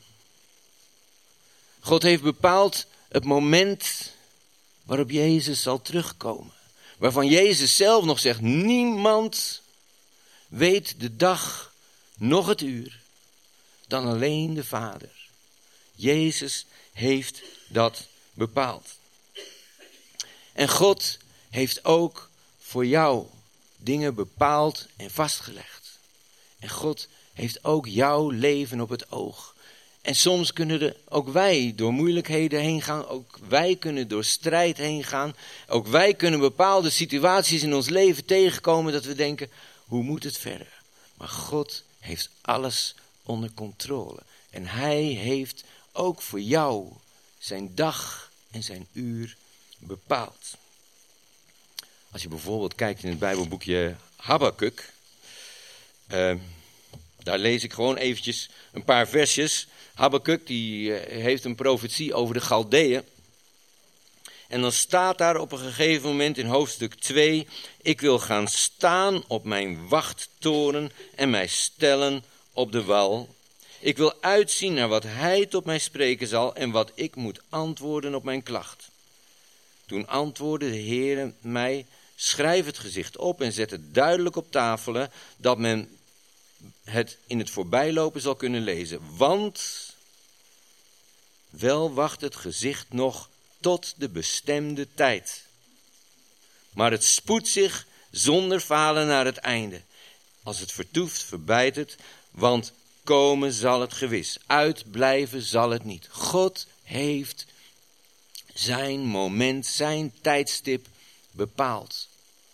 S10: God heeft bepaald het moment waarop Jezus zal terugkomen. Waarvan Jezus zelf nog zegt, niemand weet de dag, nog het uur, dan alleen de Vader. Jezus heeft dat bepaald. En God heeft ook voor jou dingen bepaald en vastgelegd. En God heeft ook jouw leven op het oog. En soms kunnen er, ook wij door moeilijkheden heen gaan. Ook wij kunnen door strijd heen gaan. Ook wij kunnen bepaalde situaties in ons leven tegenkomen dat we denken, hoe moet het verder? Maar God heeft alles onder controle. En hij heeft ook voor jou zijn dag en zijn uur bepaald. Als je bijvoorbeeld kijkt in het Bijbelboekje Habakuk. Uh, daar lees ik gewoon eventjes een paar versjes. Habakuk die uh, heeft een profetie over de Galdeeën. En dan staat daar op een gegeven moment in hoofdstuk twee. Ik wil gaan staan op mijn wachttoren en mij stellen op de wal. Ik wil uitzien naar wat hij tot mij spreken zal en wat ik moet antwoorden op mijn klacht. Toen antwoordde de Heere mij, schrijf het gezicht op en zet het duidelijk op tafelen, dat men het in het voorbijlopen zal kunnen lezen. Want wel wacht het gezicht nog tot de bestemde tijd. Maar het spoedt zich zonder falen naar het einde. Als het vertoeft, verbijt het, want komen zal het gewis. Uitblijven zal het niet. God heeft zijn moment, zijn tijdstip bepaald.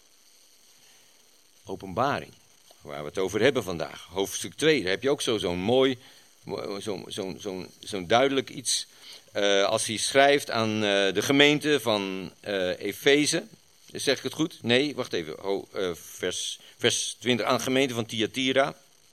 S10: Openbaring, waar we het over hebben vandaag. Hoofdstuk twee, daar heb je ook zo, zo'n mooi, zo'n zo, zo, zo duidelijk iets. Uh, als hij schrijft aan uh, de gemeente van uh, Efeze. Zeg ik het goed? Nee, wacht even. Oh, uh, vers, vers twintig, aan de gemeente van Thyatira.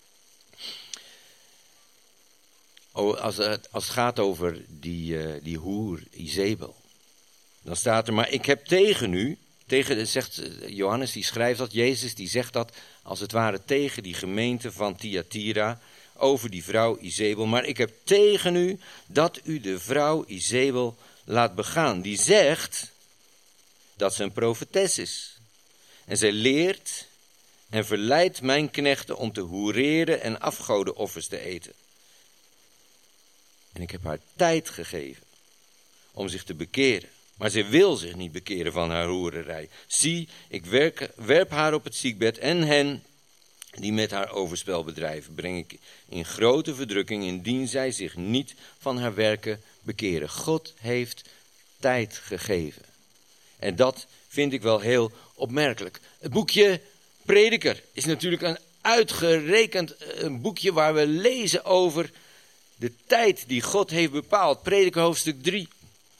S10: Oh, als, het, als het gaat over die, uh, die hoer, Izebel. Dan staat er, maar ik heb tegen u, tegen, zegt Johannes, die schrijft dat, Jezus die zegt dat, als het ware tegen die gemeente van Thyatira, over die vrouw Izebel. Maar ik heb tegen u dat u de vrouw Izebel laat begaan. Die zegt dat ze een profetes is. En zij leert en verleidt mijn knechten om te hoereren en afgodenoffers te eten. En ik heb haar tijd gegeven om zich te bekeren. Maar zij wil zich niet bekeren van haar hoererij. Zie, ik werk, werp haar op het ziekbed en hen die met haar overspel bedrijven, breng ik in grote verdrukking, indien zij zich niet van haar werken bekeren. God heeft tijd gegeven. En dat vind ik wel heel opmerkelijk. Het boekje Prediker is natuurlijk een uitgerekend een boekje waar we lezen over de tijd die God heeft bepaald. Prediker hoofdstuk drie.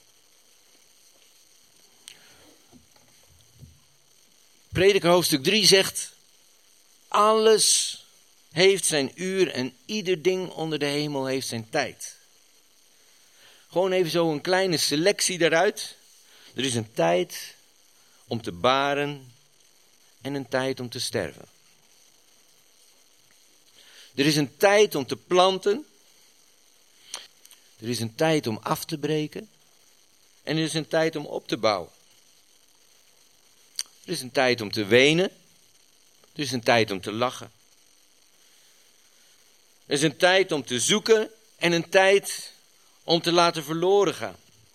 S10: Prediker hoofdstuk drie zegt, alles heeft zijn uur en ieder ding onder de hemel heeft zijn tijd. Gewoon even zo een kleine selectie daaruit. Er is een tijd om te baren en een tijd om te sterven. Er is een tijd om te planten. Er is een tijd om af te breken. En er is een tijd om op te bouwen. Er is een tijd om te wenen. Er is een tijd om te lachen. Er is een tijd om te zoeken en een tijd om te laten verloren gaan.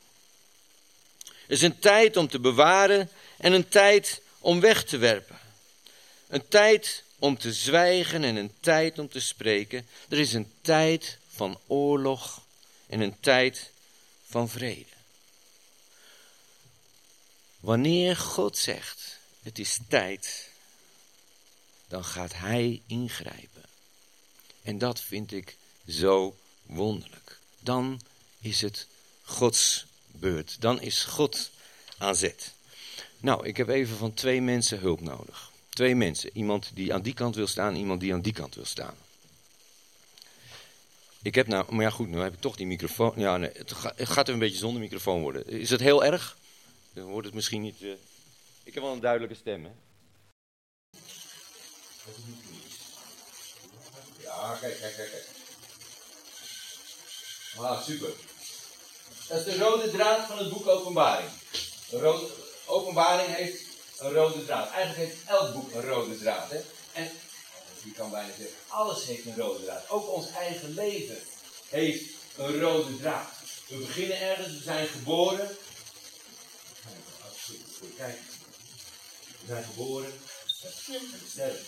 S10: Er is een tijd om te bewaren en een tijd om weg te werpen. Een tijd om te zwijgen en een tijd om te spreken. Er is een tijd van oorlog en een tijd van vrede. Wanneer God zegt, het is tijd, dan gaat hij ingrijpen. En dat vind ik zo wonderlijk. Dan is het Gods beurt. Dan is God aan zet. Nou, ik heb even van twee mensen hulp nodig. Twee mensen. Iemand die aan die kant wil staan, iemand die aan die kant wil staan. Ik heb nou, maar ja goed, nu heb ik toch die microfoon. Ja, nee, het gaat, het gaat even een beetje zonder microfoon worden. Is het heel erg? Dan wordt het misschien niet... Uh... Ik heb wel een duidelijke stem, hè? Ja, kijk, kijk, kijk, kijk. Ah, super. Dat is de rode draad van het boek Openbaring. De rode, Openbaring heeft een rode draad. Eigenlijk heeft elk boek een rode draad, hè? En je kan bijna zeggen, alles heeft een rode draad. Ook ons eigen leven heeft een rode draad. We beginnen ergens, we zijn geboren. Kijk, we zijn geboren. We sterven.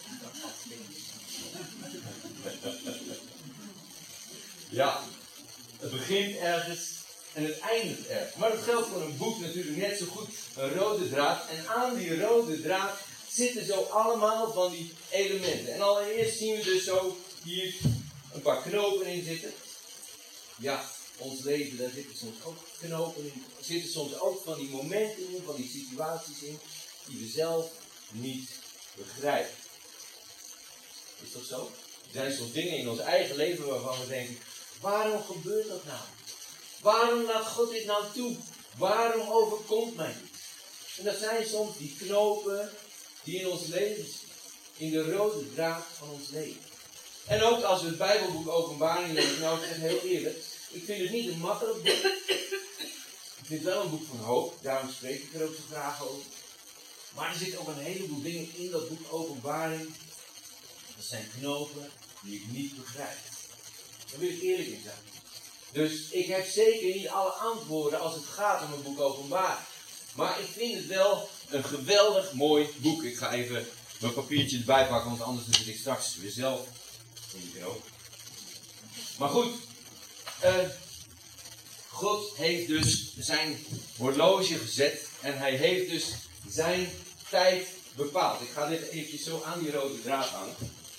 S10: Ja, het begint ergens en het eindigt ergens. Maar dat geldt voor een boek natuurlijk net zo goed. Een rode draad. En aan die rode draad zitten zo allemaal van die elementen. En allereerst zien we dus zo hier een paar knopen in zitten. Ja, ons leven, daar zitten soms ook knopen in. Er zitten soms ook van die momenten in, van die situaties in, die we zelf niet begrijpen. Is dat zo? Er zijn soms dingen in ons eigen leven waarvan we denken, waarom gebeurt dat nou? Waarom laat God dit nou toe? Waarom overkomt mij dit? En dat zijn soms die knopen die in ons leven zitten. In de rode draad van ons leven.
S11: En ook als we het Bijbelboek Openbaring lezen, nou ik zeg heel eerlijk, ik vind het niet een makkelijk boek. Ik vind het wel een boek van hoop, daarom spreek ik er ook zo graag over. Maar er zitten ook een heleboel dingen in dat boek Openbaring. Dat zijn knopen die ik niet begrijp. Daar wil ik eerlijk in zijn. Dus ik heb zeker niet alle antwoorden als het gaat om een boek Openbaring. Maar ik vind het wel een geweldig mooi boek. Ik ga even mijn papiertje erbij pakken, want anders zit ik straks weer zelf. Ook. Maar goed, uh, God heeft dus zijn horloge gezet en hij heeft dus zijn tijd bepaald. Ik ga dit eventjes zo aan die rode draad hangen.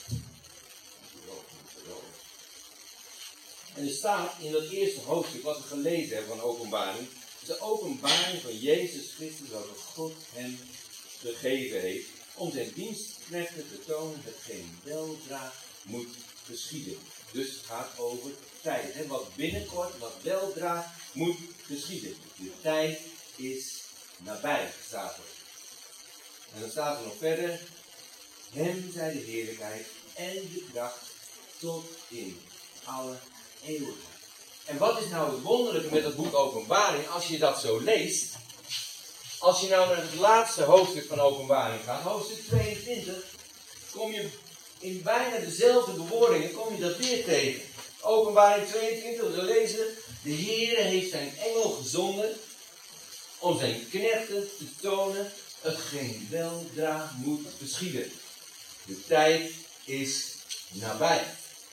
S11: En er staat in dat eerste hoofdstuk wat we gelezen hebben van Openbaring, de openbaring van Jezus Christus, welke God hem gegeven heeft, om zijn dienstknechten te tonen hetgeen weldra moet geschieden. Dus het gaat over tijd. Hè? Wat binnenkort, wat weldra moet geschieden. De tijd is nabij, staat er. En dan staat er nog verder. Hem zij de heerlijkheid en de kracht tot in alle eeuwigheid. En wat is nou het wonderlijke met het boek Openbaring, als je dat zo leest? Als je nou naar het laatste hoofdstuk van Openbaring gaat, hoofdstuk tweeëntwintig, kom je in bijna dezelfde bewoordingen, kom je dat weer tegen. Openbaring tweeëntwintig, we lezen, de Heere heeft zijn engel gezonden om zijn knechten te tonen hetgeen weldra moet geschieden. De tijd is nabij.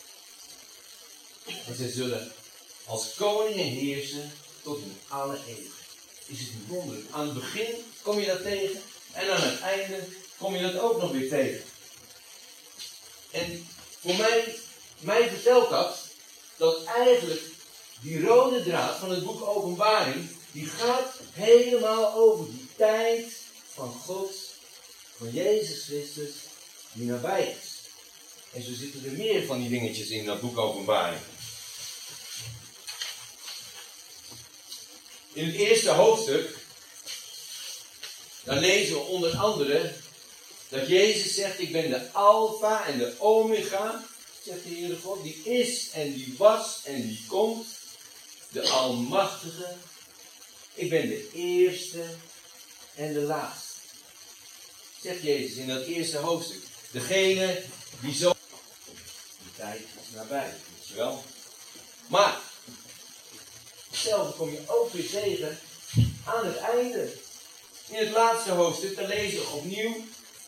S11: En zij zullen als koningen heersen tot in alle eeuwigheid. Is het niet wonderlijk? Aan het begin kom je dat tegen en aan het einde kom je dat ook nog weer tegen. En voor mij, mij vertelt dat, dat eigenlijk die rode draad van het boek Openbaring, die gaat helemaal over die tijd van God, van Jezus Christus, die nabij is. En zo zitten er meer van die dingetjes in dat boek Openbaring. In het eerste hoofdstuk, dan lezen we onder andere dat Jezus zegt, ik ben de Alpha en de Omega, zegt de Heere God, die is en die was en die komt, de Almachtige. Ik ben de eerste en de laatste. Zegt Jezus in dat eerste hoofdstuk. Degene die zo... De tijd is nabij, weet je wel. Maar, hetzelfde kom je ook weer tegen aan het einde. In het laatste hoofdstuk, dan lezen we opnieuw.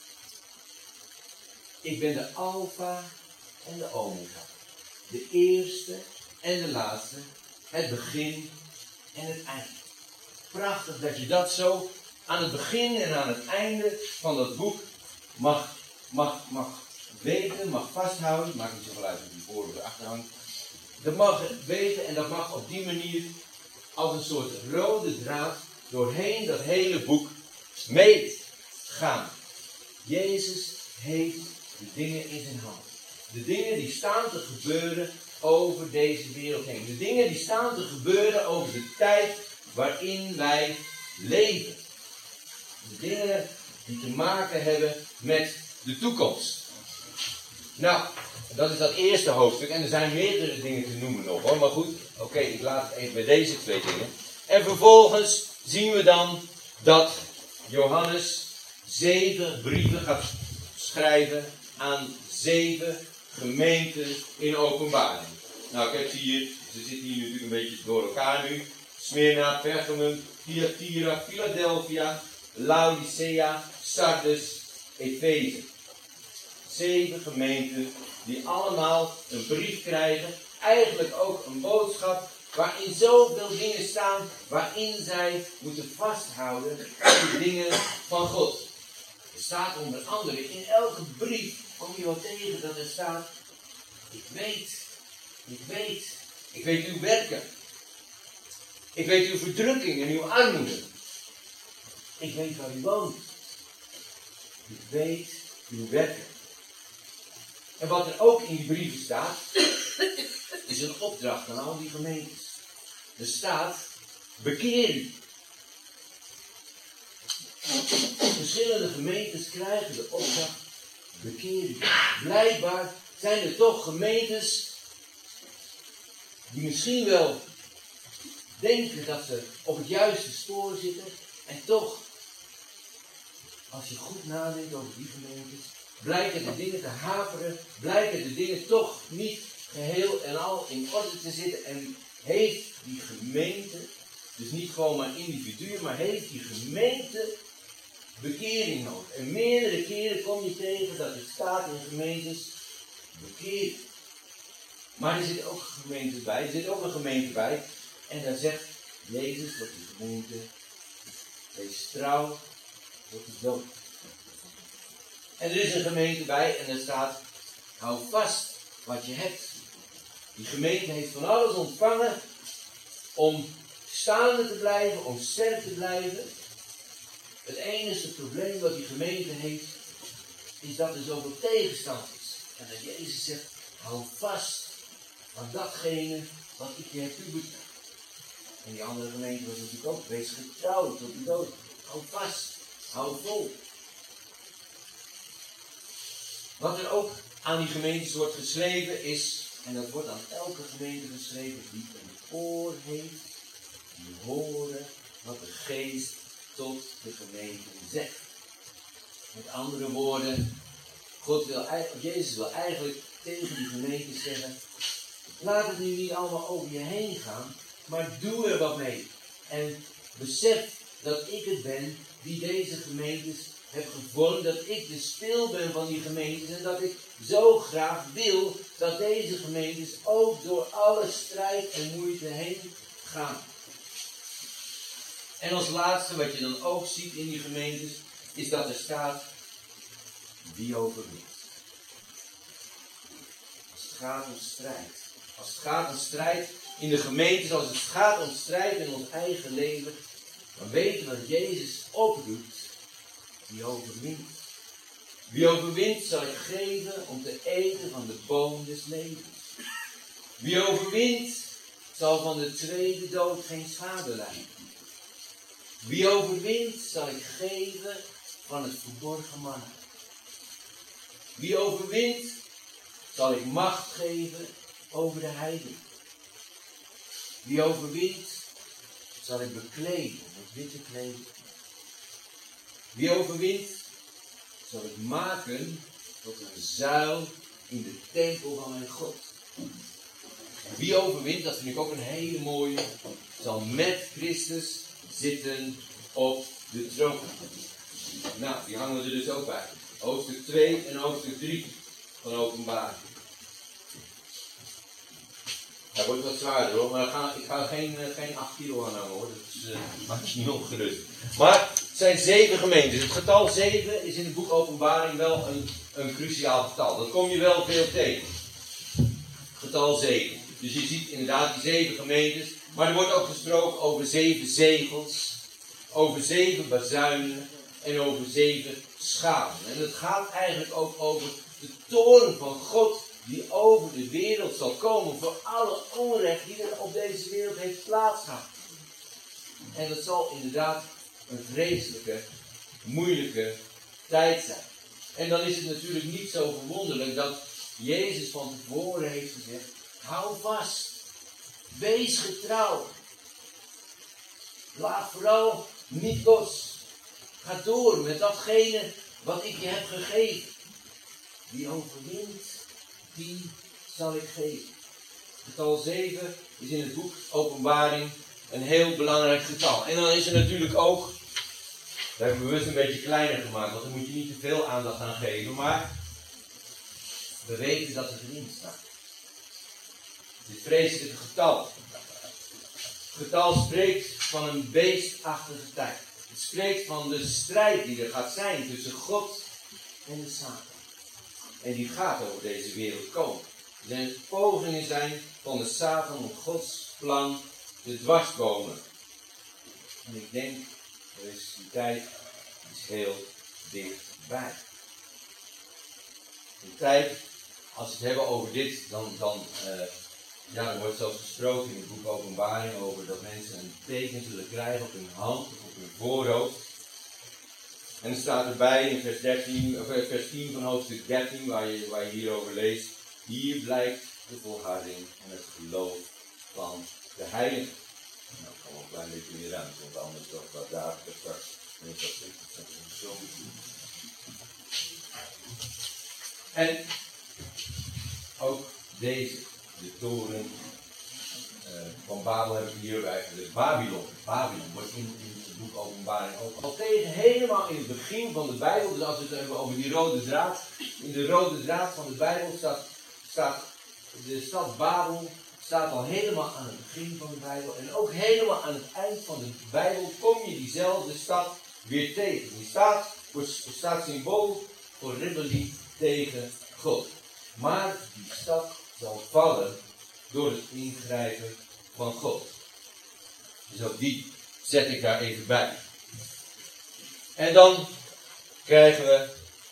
S11: Ik ben de Alpha en de Omega. De eerste en de laatste. Het begin en het einde. Prachtig dat je dat zo aan het begin en aan het einde van dat boek mag, mag, mag weten, mag vasthouden. Maakt niet zoveel uit of die voor of achter hangt. Dat mag weten en dat mag op die manier als een soort rode draad doorheen dat hele boek meegaan. Jezus heeft de dingen in zijn hand. De dingen die staan te gebeuren over deze wereld heen. De dingen die staan te gebeuren over de tijd waarin wij leven. De dingen die te maken hebben met de toekomst. Nou, dat is dat eerste hoofdstuk. En er zijn meerdere dingen te noemen nog hoor. Maar goed, oké, okay, ik laat het even bij deze twee dingen. En vervolgens zien we dan dat Johannes zeven brieven gaat schrijven aan zeven gemeenten in Openbaring. Nou, ik heb ze hier, ze zitten hier natuurlijk een beetje door elkaar nu. Smyrna, Pergamum, Thyatira, Philadelphia, Laodicea, Sardes, Efeze. Zeven gemeenten die allemaal een brief krijgen. Eigenlijk ook een boodschap waarin zoveel dingen staan waarin zij moeten vasthouden aan de dingen van God. Er staat onder andere in elke brief, kom je wel tegen dat er staat, ik weet, ik weet, ik weet uw werken. Ik weet uw verdrukking en uw armoede. Ik weet waar u woont. Ik weet uw werken. En wat er ook in die brieven staat, is een opdracht aan al die gemeentes. Er staat, bekeer u. Verschillende gemeentes krijgen de opdracht, bekeer u. Blijkbaar zijn er toch gemeentes die misschien wel denken dat ze op het juiste spoor zitten. En toch, als je goed nadenkt over die gemeentes, blijken de dingen te haperen, blijken de dingen toch niet geheel en al in orde te zitten. En heeft die gemeente, dus niet gewoon maar individuen, maar heeft die gemeente bekering nodig. En meerdere keren kom je tegen dat er staat in gemeentes bekeerd. Maar er zit ook gemeentes bij, er zit ook een gemeente bij. En daar zegt Jezus dat die gemeente, wees trouw tot de dood. En er is een gemeente bij en er staat, hou vast wat je hebt. Die gemeente heeft van alles ontvangen om staande te blijven, om sterk te blijven. Het enige probleem wat die gemeente heeft, is dat er zoveel tegenstand is. En dat Jezus zegt, hou vast aan datgene wat ik je heb toebetaald. En die andere gemeente was natuurlijk ook, wees getrouw tot de dood. Hou vast, hou vol. Wat er ook aan die gemeentes wordt geschreven is, en dat wordt aan elke gemeente geschreven die een oor heeft, die horen wat de geest tot de gemeente zegt. Met andere woorden, God wil, Jezus wil eigenlijk tegen die gemeente zeggen, laat het nu niet allemaal over je heen gaan, maar doe er wat mee. En besef dat ik het ben die deze gemeentes heb gevormd, dat ik de spil ben van die gemeentes en dat ik zo graag wil dat deze gemeentes ook door alle strijd en moeite heen gaan. En als laatste wat je dan ook ziet in die gemeentes, is dat er staat, wie overwint. Als het gaat om strijd. Als het gaat om strijd in de gemeentes, als het gaat om strijd in ons eigen leven, dan weten we dat Jezus oproept, wie overwint. Wie overwint zal ik geven om te eten van de boom des levens. Wie overwint zal van de tweede dood geen schade lijden. Wie overwint zal ik geven van het verborgen manna. Wie overwint zal ik macht geven over de heiden. Wie overwint zal ik bekleden met witte kleding. Wie overwint zal ik maken tot een zuil in de tempel van mijn God. Wie overwint, dat vind ik ook een hele mooie, zal met Christus zitten op de troon. Nou, die hangen er dus ook bij. Hoofdstuk twee en hoofdstuk drie van Openbaring. Dat wordt wat zwaarder hoor, maar ga, ik ga geen, geen acht kilo aan houden hoor. Dat is, uh, maak je niet ongerust. Maar het zijn zeven gemeentes. Het getal zeven is in het boek Openbaring wel een, een cruciaal getal. Dat kom je wel veel tegen. Getal zeven. Dus je ziet inderdaad die zeven gemeentes. Maar er wordt ook gesproken over zeven zegels, over zeven bazuinen en over zeven schalen. En het gaat eigenlijk ook over de toorn van God die over de wereld zal komen voor alle onrecht die er op deze wereld heeft plaatsgehad. En dat zal inderdaad een vreselijke, moeilijke tijd zijn. En dan is het natuurlijk niet zo verwonderlijk dat Jezus van tevoren heeft gezegd, hou vast, wees getrouw, laat vooral niet los, ga door met datgene wat ik je heb gegeven. Wie overwint, die zal ik geven. Getal zeven is in het boek Openbaring een heel belangrijk getal. En dan is er natuurlijk ook, dat heb ik bewust een beetje kleiner gemaakt, want daar moet je niet te veel aandacht aan geven, maar we weten dat het erin staat. Dit vreselijke getal. Het getal spreekt van een beestachtige tijd. Het spreekt van de strijd die er gaat zijn tussen God en de Satan. En die gaat over deze wereld komen. Er zijn pogingen zijn van de Satan om Gods plan te dwarsbomen. En ik denk, er is die tijd is heel dichtbij. De tijd, als we het hebben over dit, dan, dan, uh, ja, dan wordt zelfs gesproken in het boek Openbaring over dat mensen een teken zullen krijgen op hun hand of op hun voorhoofd. En er staat erbij in vers, dertien, of vers tien van hoofdstuk dertien, waar je, waar je hierover leest, Hier blijkt de volharding en het geloof van de heilige. Nou, ik kan wel een klein beetje meer ruimte, want anders toch wat daar straks. En ik dat dat zo moet doen. En ook deze, de toren uh, van Babel hebben we hier bij de Babylon. Babylon wordt in, in het boek Openbaring ook al tegen helemaal in het begin van de Bijbel. Dus als we het hebben over die rode draad. In de rode draad van de Bijbel staat, staat de stad Babel staat al helemaal aan het begin van de Bijbel. En ook helemaal aan het eind van de Bijbel kom je diezelfde stad weer tegen. Die staat, staat symbool voor rebellie tegen God. Maar die stad zal vallen door het ingrijpen van God. Dus ook die zet ik daar even bij. En dan krijgen we,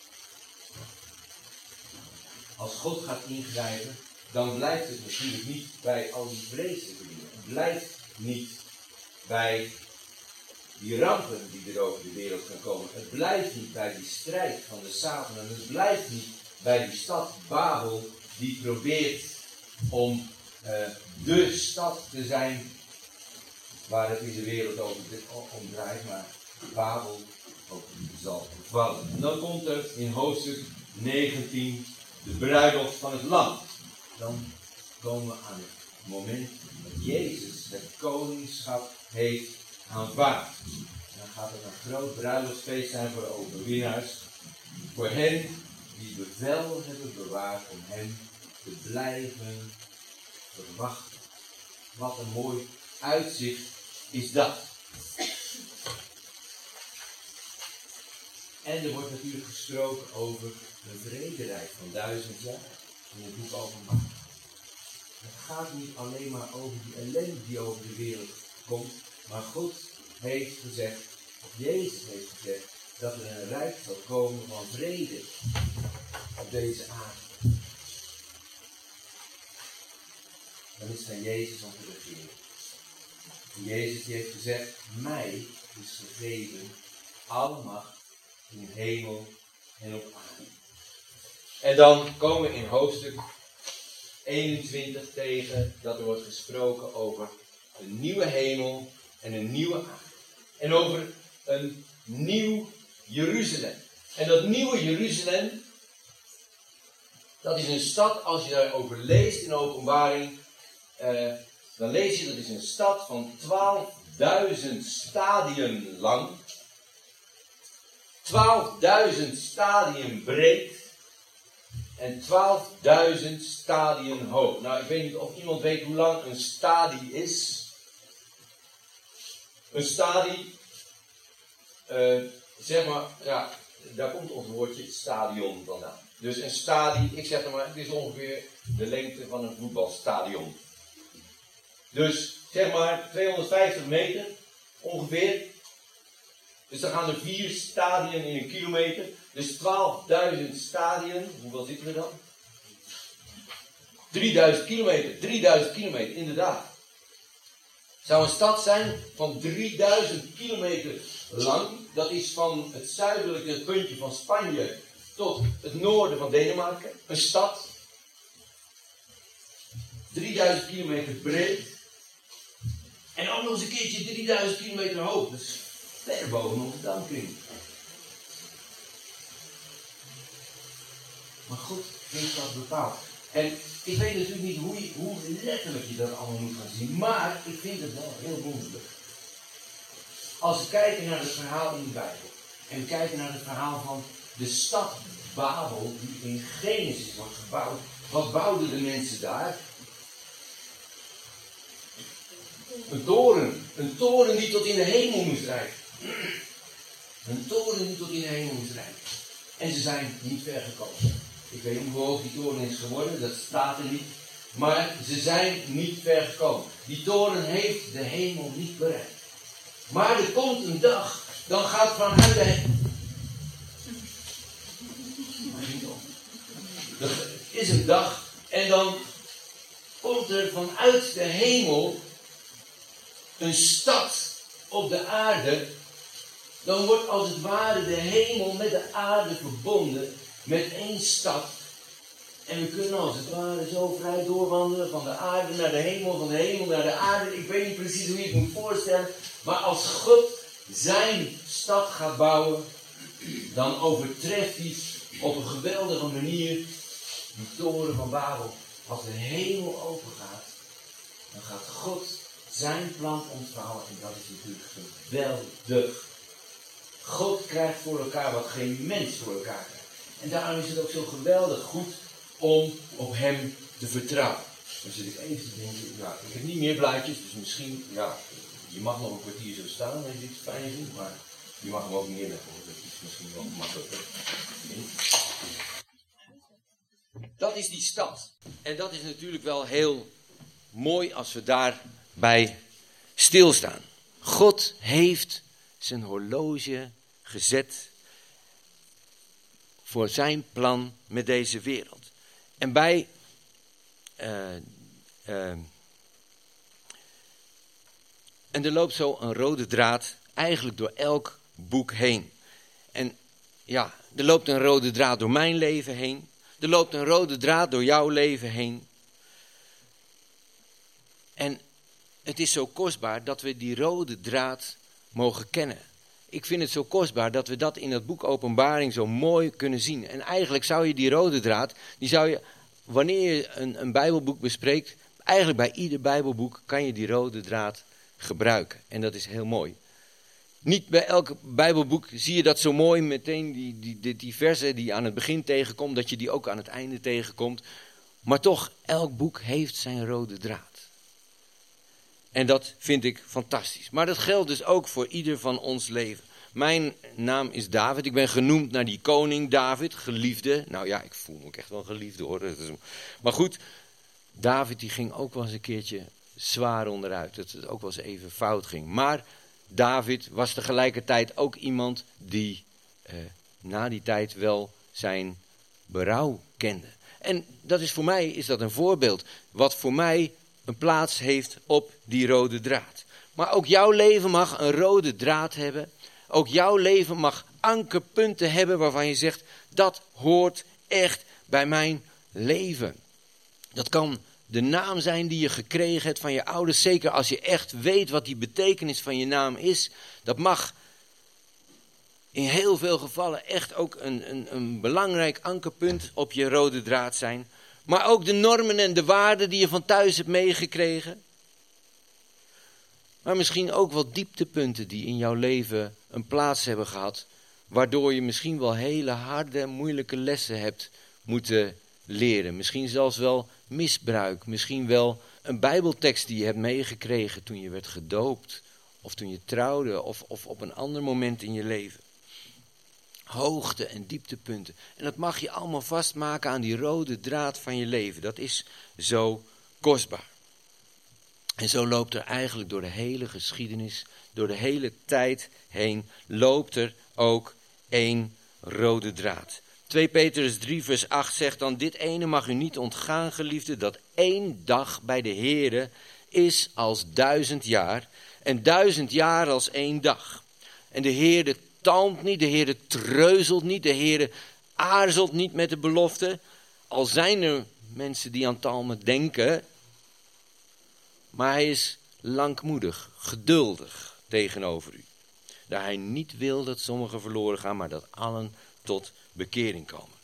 S11: als God gaat ingrijpen, dan blijft het natuurlijk niet bij al die vreselijke dingen. Het blijft niet bij die rampen die er over de wereld gaan komen. Het blijft niet bij die strijd van de Satan. En het blijft niet bij die stad Babel die probeert om uh, de stad te zijn waar het in de wereld over om draait. Maar Babel ook zal vallen. En dan komt er in hoofdstuk negentien de bruiloft van het lam. Dan komen we aan het moment dat Jezus het koningschap heeft aanvaard. Dan gaat het een groot bruiloftsfeest zijn voor de overwinnaars. Voor hen die bevel hebben bewaard om hem te blijven verwachten. Wat een mooi uitzicht is dat. En er wordt natuurlijk gesproken over een vrederijk van duizend jaar in het boek Openbaring. Het gaat niet alleen maar over die ellende die over de wereld komt, maar God heeft gezegd, of Jezus heeft gezegd, dat er een rijk zal komen van vrede op deze aarde. Dan is het aan Jezus om te regeren. En Jezus die heeft gezegd, mij is gegeven alle macht in hemel en op aarde. En dan komen we in hoofdstuk eenentwintig tegen dat er wordt gesproken over een nieuwe hemel en een nieuwe aarde. En over een nieuw Jeruzalem. En dat nieuwe Jeruzalem, dat is een stad, als je daarover leest in de Openbaring, uh, dan lees je dat is een stad van twaalfduizend stadien lang, twaalfduizend stadien breed en twaalfduizend stadien hoog. Nou, ik weet niet of iemand weet hoe lang een stadie is. Een stadie, uh, zeg maar, ja, daar komt ons woordje stadion vandaan. Dus een stadie, ik zeg maar, het is ongeveer de lengte van een voetbalstadion. Dus zeg maar tweehonderdvijftig meter ongeveer. Dus dan gaan er vier stadien in een kilometer. Dus twaalfduizend stadien. Hoeveel zitten we dan? drieduizend kilometer. drieduizend kilometer, inderdaad. Zou een stad zijn van drieduizend kilometer lang. Dat is van het zuidelijke puntje van Spanje tot het noorden van Denemarken. Een stad. drieduizend kilometer breed. En ook nog eens een keertje drieduizend kilometer hoog. Dat is ver boven onze dampkring. Maar goed, heeft dat bepaald. En ik weet natuurlijk niet hoe, je, hoe letterlijk je dat allemaal moet gaan zien. Maar ik vind het wel heel wonderlijk. Als we kijken naar het verhaal in de Bijbel. En we kijken naar het verhaal van de stad Babel. Die in Genesis wordt gebouwd. Wat bouwden de mensen daar? Een toren. Een toren die tot in de hemel moest reiken. Een toren die tot in de hemel moest reiken. En ze zijn niet ver gekomen. Ik weet niet hoe hoog die toren is geworden, dat staat er niet. Maar ze zijn niet ver gekomen. Die toren heeft de hemel niet bereikt. Maar er komt een dag, dan gaat vanuit de hemel. Er is een dag en dan komt er vanuit de hemel een stad op de aarde. Dan wordt als het ware de hemel met de aarde verbonden met één stad. En we kunnen als het ware zo vrij doorwandelen van de aarde naar de hemel, van de hemel naar de aarde. Ik weet niet precies hoe je het moet voorstellen. Maar als God zijn stad gaat bouwen, dan overtreft hij op een geweldige manier die toren van Babel. Als de hemel open gaat, dan gaat God zijn plan ontvouwen. En dat is natuurlijk geweldig. God krijgt voor elkaar wat geen mens voor elkaar krijgt. En daarom is het ook zo geweldig goed om op hem te vertrouwen. Dan zit ik even te denken, ja, ik heb niet meer blaadjes, dus misschien, ja, je mag nog een kwartier zo staan als je iets fijn vindt, maar je mag hem ook neerleggen, hoor. Dat is misschien wel makkelijker. Dat is die stad. En dat is natuurlijk wel heel mooi als we daarbij stilstaan. God heeft zijn horloge gezet voor zijn plan met deze wereld. En bij uh, uh, en er loopt zo een rode draad eigenlijk door elk boek heen. En ja, er loopt een rode draad door mijn leven heen. Er loopt een rode draad door jouw leven heen. En het is zo kostbaar dat we die rode draad mogen kennen. Ik vind het zo kostbaar dat we dat in het boek Openbaring zo mooi kunnen zien. En eigenlijk zou je die rode draad, die zou je, wanneer je een, een Bijbelboek bespreekt, eigenlijk bij ieder Bijbelboek kan je die rode draad gebruiken. En dat is heel mooi. Niet bij elk Bijbelboek zie je dat zo mooi meteen, die, die, die, die versen die je aan het begin tegenkomt, dat je die ook aan het einde tegenkomt. Maar toch, elk boek heeft zijn rode draad. En dat vind ik fantastisch. Maar dat geldt dus ook voor ieder van ons leven. Mijn naam is David. Ik ben genoemd naar die koning David, geliefde. Nou ja, ik voel me ook echt wel geliefde, hoor. Maar goed, David die ging ook wel eens een keertje zwaar onderuit. Dat het ook wel eens even fout ging. Maar David was tegelijkertijd ook iemand die eh, na die tijd wel zijn berouw kende. En dat is voor mij is dat een voorbeeld. Wat voor mij een plaats heeft op die rode draad. Maar ook jouw leven mag een rode draad hebben. Ook jouw leven mag ankerpunten hebben waarvan je zegt, dat hoort echt bij mijn leven. Dat kan de naam zijn die je gekregen hebt van je ouders. Zeker als je echt weet wat die betekenis van je naam is. Dat mag in heel veel gevallen echt ook een, een, een belangrijk ankerpunt op je rode draad zijn. Maar ook de normen en de waarden die je van thuis hebt meegekregen. Maar misschien ook wel dieptepunten die in jouw leven een plaats hebben gehad. Waardoor je misschien wel hele harde, moeilijke lessen hebt moeten leren. Misschien zelfs wel misbruik. Misschien wel een bijbeltekst die je hebt meegekregen toen je werd gedoopt. Of toen je trouwde. Of, of op een ander moment in je leven. Hoogte- en dieptepunten. En dat mag je allemaal vastmaken aan die rode draad van je leven. Dat is zo kostbaar. En zo loopt er eigenlijk door de hele geschiedenis, door de hele tijd heen, loopt er ook één rode draad. twee Petrus drie vers acht zegt dan, dit ene mag u niet ontgaan, geliefde, dat één dag bij de Heere is als duizend jaar en duizend jaar als één dag. En de Heere talmt niet, de Heere treuzelt niet, de Heere aarzelt niet met de belofte. Al zijn er mensen die aan talmen denken, maar hij is langmoedig, geduldig tegenover u. Dat hij niet wil dat sommigen verloren gaan, maar dat allen tot bekering komen.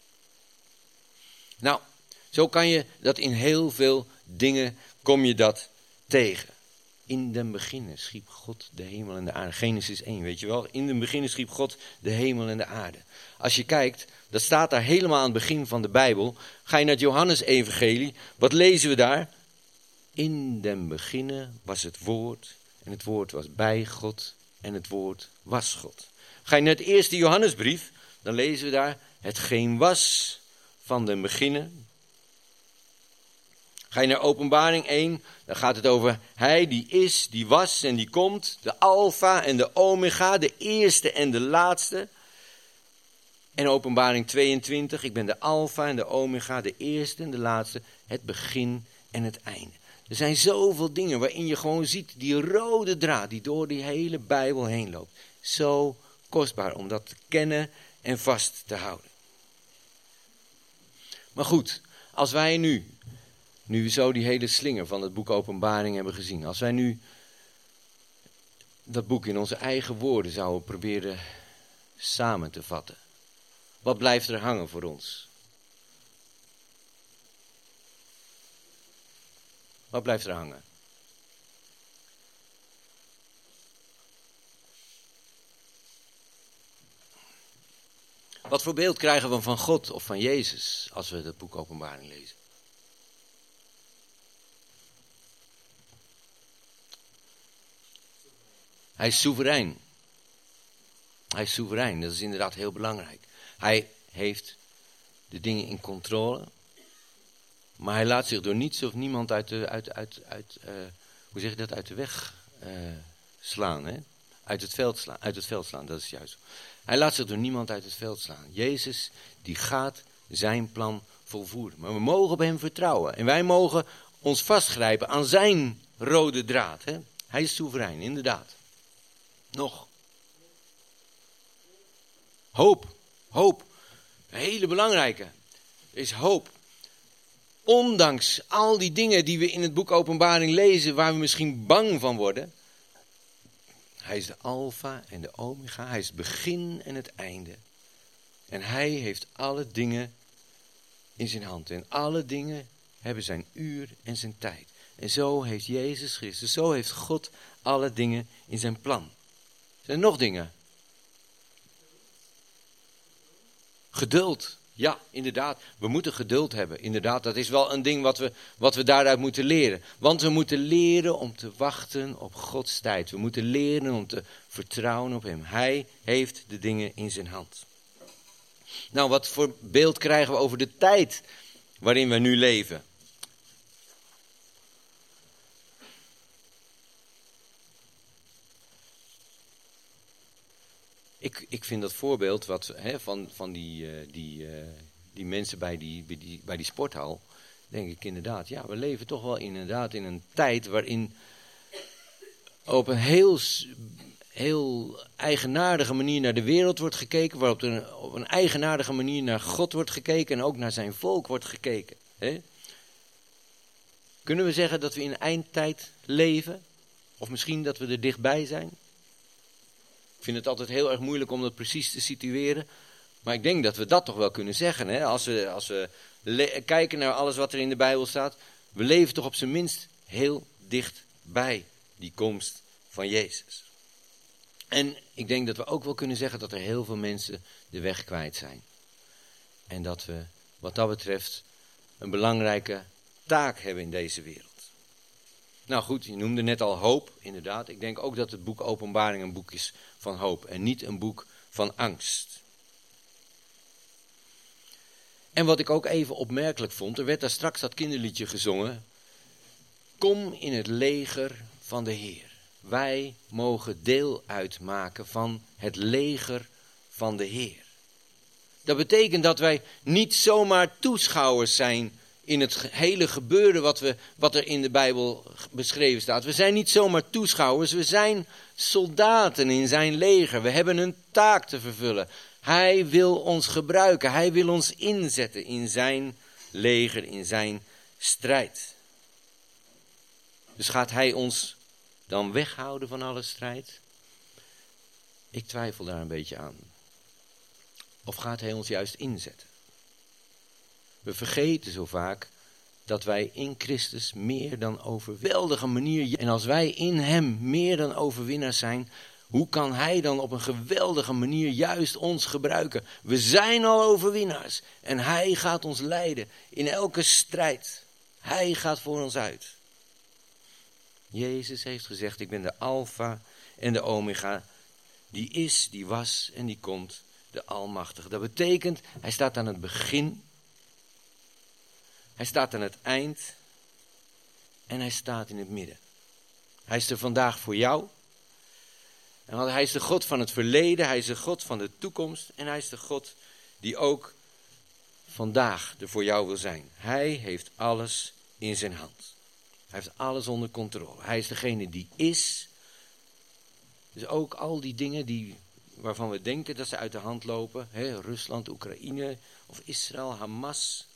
S11: Nou, zo kan je dat in heel veel dingen, kom je dat tegen. In den beginnen schiep God de hemel en de aarde. Genesis één, weet je wel. In den beginnen schiep God de hemel en de aarde. Als je kijkt, dat staat daar helemaal aan het begin van de Bijbel. Ga je naar het Johannes-evangelie, wat lezen we daar? In den beginnen was het woord en het woord was bij God en het woord was God. Ga je naar het eerste Johannesbrief, dan lezen we daar hetgeen was van den beginnen. Ga je naar Openbaring één, dan gaat het over hij die is, die was en die komt. De Alpha en de Omega, de eerste en de laatste. En Openbaring tweeëntwintig, ik ben de Alpha en de Omega, de eerste en de laatste, het begin en het einde. Er zijn zoveel dingen waarin je gewoon ziet die rode draad die door die hele Bijbel heen loopt. Zo kostbaar om dat te kennen en vast te houden.
S10: Maar goed, als wij nu, nu we zo die hele slinger van het boek Openbaring hebben gezien, als wij nu dat boek in onze eigen woorden zouden proberen samen te vatten. Wat blijft er hangen voor ons? Wat blijft er hangen? Wat voor beeld krijgen we van God of van Jezus als we het boek Openbaring lezen? Hij is soeverein. Hij is soeverein, dat is inderdaad heel belangrijk. Hij heeft de dingen in controle. Maar hij laat zich door niets of niemand uit de, uit, uit, uit, uh, hoe zeg je dat, uit de weg uh, slaan. Hè? Uit het veld slaan. Uit het veld slaan, dat is juist. Hij laat zich door niemand uit het veld slaan. Jezus, die gaat zijn plan volvoeren. Maar we mogen op hem vertrouwen. En wij mogen ons vastgrijpen aan zijn rode draad. Hè? Hij is soeverein, inderdaad. Nog. Hoop. Hoop. Een hele belangrijke. Is hoop. Ondanks al die dingen die we in het boek Openbaring lezen, waar we misschien bang van worden. Hij is de alfa en de omega. Hij is het begin en het einde. En hij heeft alle dingen in zijn hand. En alle dingen hebben zijn uur en zijn tijd. En zo heeft Jezus Christus, zo heeft God alle dingen in zijn plan. Zijn er nog dingen? Geduld. Ja, inderdaad. We moeten geduld hebben. Inderdaad, dat is wel een ding wat we, wat we daaruit moeten leren. Want we moeten leren om te wachten op Gods tijd. We moeten leren om te vertrouwen op hem. Hij heeft de dingen in zijn hand. Nou, wat voor beeld krijgen we over de tijd waarin we nu leven? Ik, ik vind dat voorbeeld wat, hè, van, van die, uh, die, uh, die mensen bij die, bij, die, bij die sporthal, denk ik inderdaad, ja, we leven toch wel inderdaad in een tijd waarin op een heel, heel eigenaardige manier naar de wereld wordt gekeken, waarop er een, op een eigenaardige manier naar God wordt gekeken en ook naar zijn volk wordt gekeken. Hè? Kunnen we zeggen dat we in een eindtijd leven? Of misschien dat we er dichtbij zijn? Ik vind het altijd heel erg moeilijk om dat precies te situeren. Maar ik denk dat we dat toch wel kunnen zeggen. Hè? Als we, als we le- kijken naar alles wat er in de Bijbel staat. We leven toch op zijn minst heel dicht bij die komst van Jezus. En ik denk dat we ook wel kunnen zeggen dat er heel veel mensen de weg kwijt zijn. En dat we wat dat betreft een belangrijke taak hebben in deze wereld. Nou goed, je noemde net al hoop, inderdaad. Ik denk ook dat het boek Openbaring een boek is van hoop en niet een boek van angst. En wat ik ook even opmerkelijk vond, er werd daar straks dat kinderliedje gezongen. Kom in het leger van de Heer. Wij mogen deel uitmaken van het leger van de Heer. Dat betekent dat wij niet zomaar toeschouwers zijn in het hele gebeuren wat, we, wat er in de Bijbel beschreven staat. We zijn niet zomaar toeschouwers, we zijn soldaten in zijn leger. We hebben een taak te vervullen. Hij wil ons gebruiken, hij wil ons inzetten in zijn leger, in zijn strijd. Dus gaat hij ons dan weghouden van alle strijd? Ik twijfel daar een beetje aan. Of gaat hij ons juist inzetten? We vergeten zo vaak dat wij in Christus meer dan overweldige manier, en als wij in hem meer dan overwinnaars zijn, hoe kan hij dan op een geweldige manier juist ons gebruiken? We zijn al overwinnaars en hij gaat ons leiden in elke strijd. Hij gaat voor ons uit. Jezus heeft gezegd, ik ben de alfa en de omega, die is, die was en die komt, de Almachtige. Dat betekent, hij staat aan het begin. Hij staat aan het eind en hij staat in het midden. Hij is er vandaag voor jou. En hij is de God van het verleden, hij is de God van de toekomst en hij is de God die ook vandaag er voor jou wil zijn. Hij heeft alles in zijn hand. Hij heeft alles onder controle. Hij is degene die is. Dus ook al die dingen die, waarvan we denken dat ze uit de hand lopen, hè, Rusland, Oekraïne of Israël, Hamas.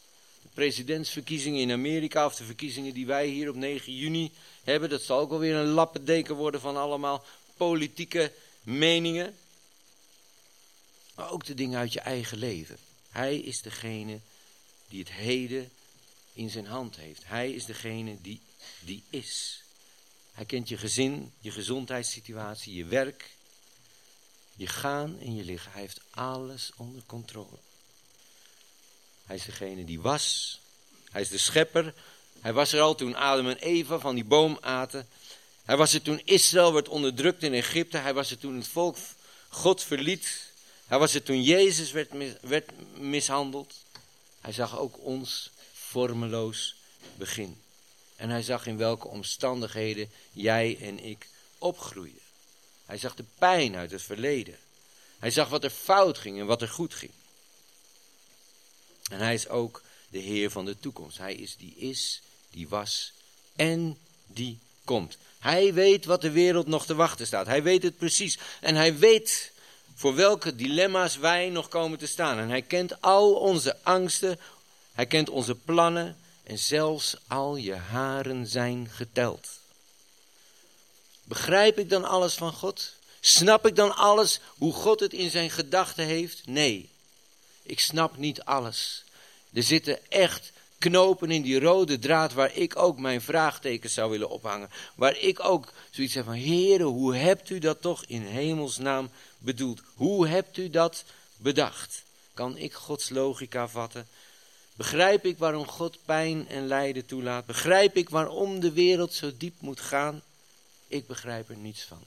S10: presidentsverkiezingen in Amerika of de verkiezingen die wij hier op negen juni hebben. Dat zal ook wel weer een lappendeken worden van allemaal politieke meningen. Maar ook de dingen uit je eigen leven. Hij is degene die het heden in zijn hand heeft. Hij is degene die, die is. Hij kent je gezin, je gezondheidssituatie, je werk, je gaan en je liggen. Hij heeft alles onder controle. Hij is degene die was. Hij is de schepper. Hij was er al toen Adam en Eva van die boom aten. Hij was er toen Israël werd onderdrukt in Egypte. Hij was er toen het volk God verliet. Hij was er toen Jezus werd, mis, werd mishandeld. Hij zag ook ons vormeloos begin. En hij zag in welke omstandigheden jij en ik opgroeiden. Hij zag de pijn uit het verleden. Hij zag wat er fout ging en wat er goed ging. En hij is ook de Heer van de toekomst. Hij is die is, die was en die komt. Hij weet wat de wereld nog te wachten staat. Hij weet het precies. En hij weet voor welke dilemma's wij nog komen te staan. En hij kent al onze angsten. Hij kent onze plannen. En zelfs al je haren zijn geteld. Begrijp ik dan alles van God? Snap ik dan alles hoe God het in zijn gedachten heeft? Nee, ik snap niet alles. Er zitten echt knopen in die rode draad waar ik ook mijn vraagtekens zou willen ophangen. Waar ik ook zoiets heb van, Heere, hoe hebt u dat toch in hemelsnaam bedoeld? Hoe hebt u dat bedacht? Kan ik Gods logica vatten? Begrijp ik waarom God pijn en lijden toelaat? Begrijp ik waarom de wereld zo diep moet gaan? Ik begrijp er niets van.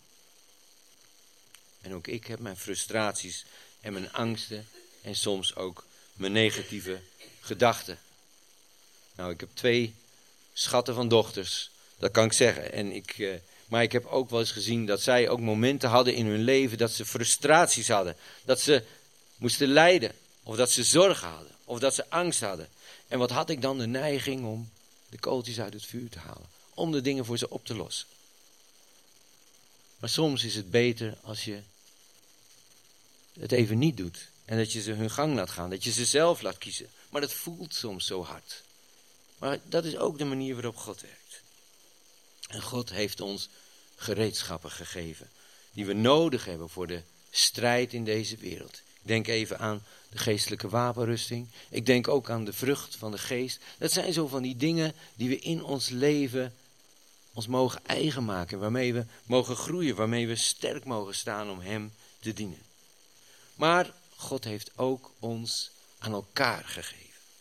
S10: En ook ik heb mijn frustraties en mijn angsten en soms ook mijn negatieve gedachten. Nou, ik heb twee schatten van dochters, dat kan ik zeggen. En ik, uh, maar ik heb ook wel eens gezien dat zij ook momenten hadden in hun leven dat ze frustraties hadden. Dat ze moesten lijden, of dat ze zorgen hadden, of dat ze angst hadden. En wat had ik dan de neiging om de kooltjes uit het vuur te halen? Om de dingen voor ze op te lossen. Maar soms is het beter als je het even niet doet. En dat je ze hun gang laat gaan. Dat je ze zelf laat kiezen. Maar dat voelt soms zo hard. Maar dat is ook de manier waarop God werkt. En God heeft ons gereedschappen gegeven. Die we nodig hebben voor de strijd in deze wereld. Ik denk even aan de geestelijke wapenrusting. Ik denk ook aan de vrucht van de geest. Dat zijn zo van die dingen die we in ons leven ons mogen eigen maken. Waarmee we mogen groeien. Waarmee we sterk mogen staan om hem te dienen. Maar God heeft ook ons aan elkaar gegeven.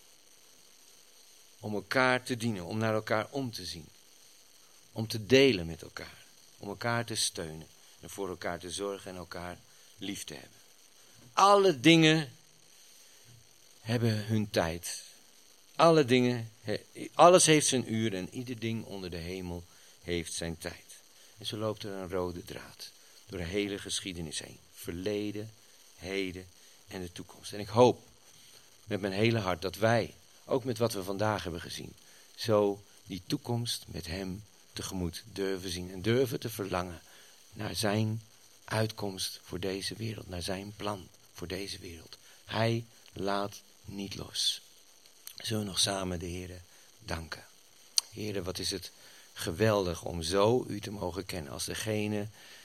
S10: Om elkaar te dienen. Om naar elkaar om te zien. Om te delen met elkaar. Om elkaar te steunen. En voor elkaar te zorgen en elkaar lief te hebben. Alle dingen hebben hun tijd. Alle dingen, alles heeft zijn uur en ieder ding onder de hemel heeft zijn tijd. En zo loopt er een rode draad door de hele geschiedenis heen. Verleden, heden en de toekomst. En ik hoop met mijn hele hart dat wij, ook met wat we vandaag hebben gezien, zo die toekomst met hem tegemoet durven zien. En durven te verlangen naar zijn uitkomst voor deze wereld. Naar zijn plan voor deze wereld. Hij laat niet los. Zullen we nog samen de Heere danken. Heere, wat is het geweldig om zo u te mogen kennen als degene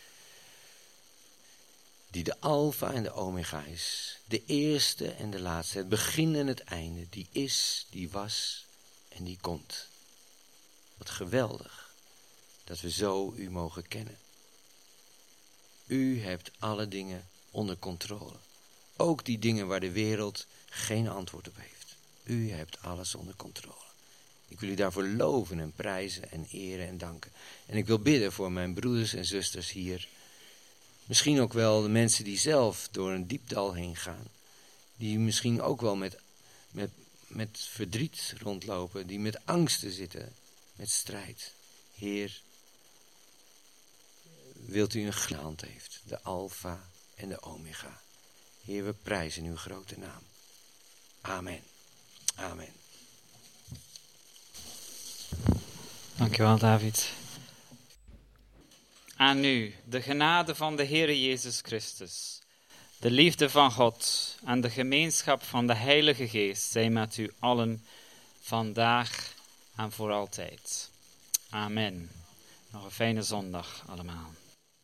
S10: die de alfa en de omega is. De eerste en de laatste, het begin en het einde. Die is, die was en die komt. Wat geweldig dat we zo u mogen kennen. U hebt alle dingen onder controle. Ook die dingen waar de wereld geen antwoord op heeft. U hebt alles onder controle. Ik wil u daarvoor loven en prijzen en eren en danken. En ik wil bidden voor mijn broeders en zusters hier. Misschien ook wel de mensen die zelf door een diep dal heen gaan. Die misschien ook wel met, met, met verdriet rondlopen. Die met angsten zitten. Met strijd. Heer, wilt u een hand heeft. De alfa en de omega. Heer, we prijzen uw grote naam. Amen. Amen.
S1: Dankjewel, David. Aan u, de genade van de Heere Jezus Christus, de liefde van God en de gemeenschap van de Heilige Geest zij met u allen vandaag en voor altijd. Amen. Nog een fijne zondag allemaal.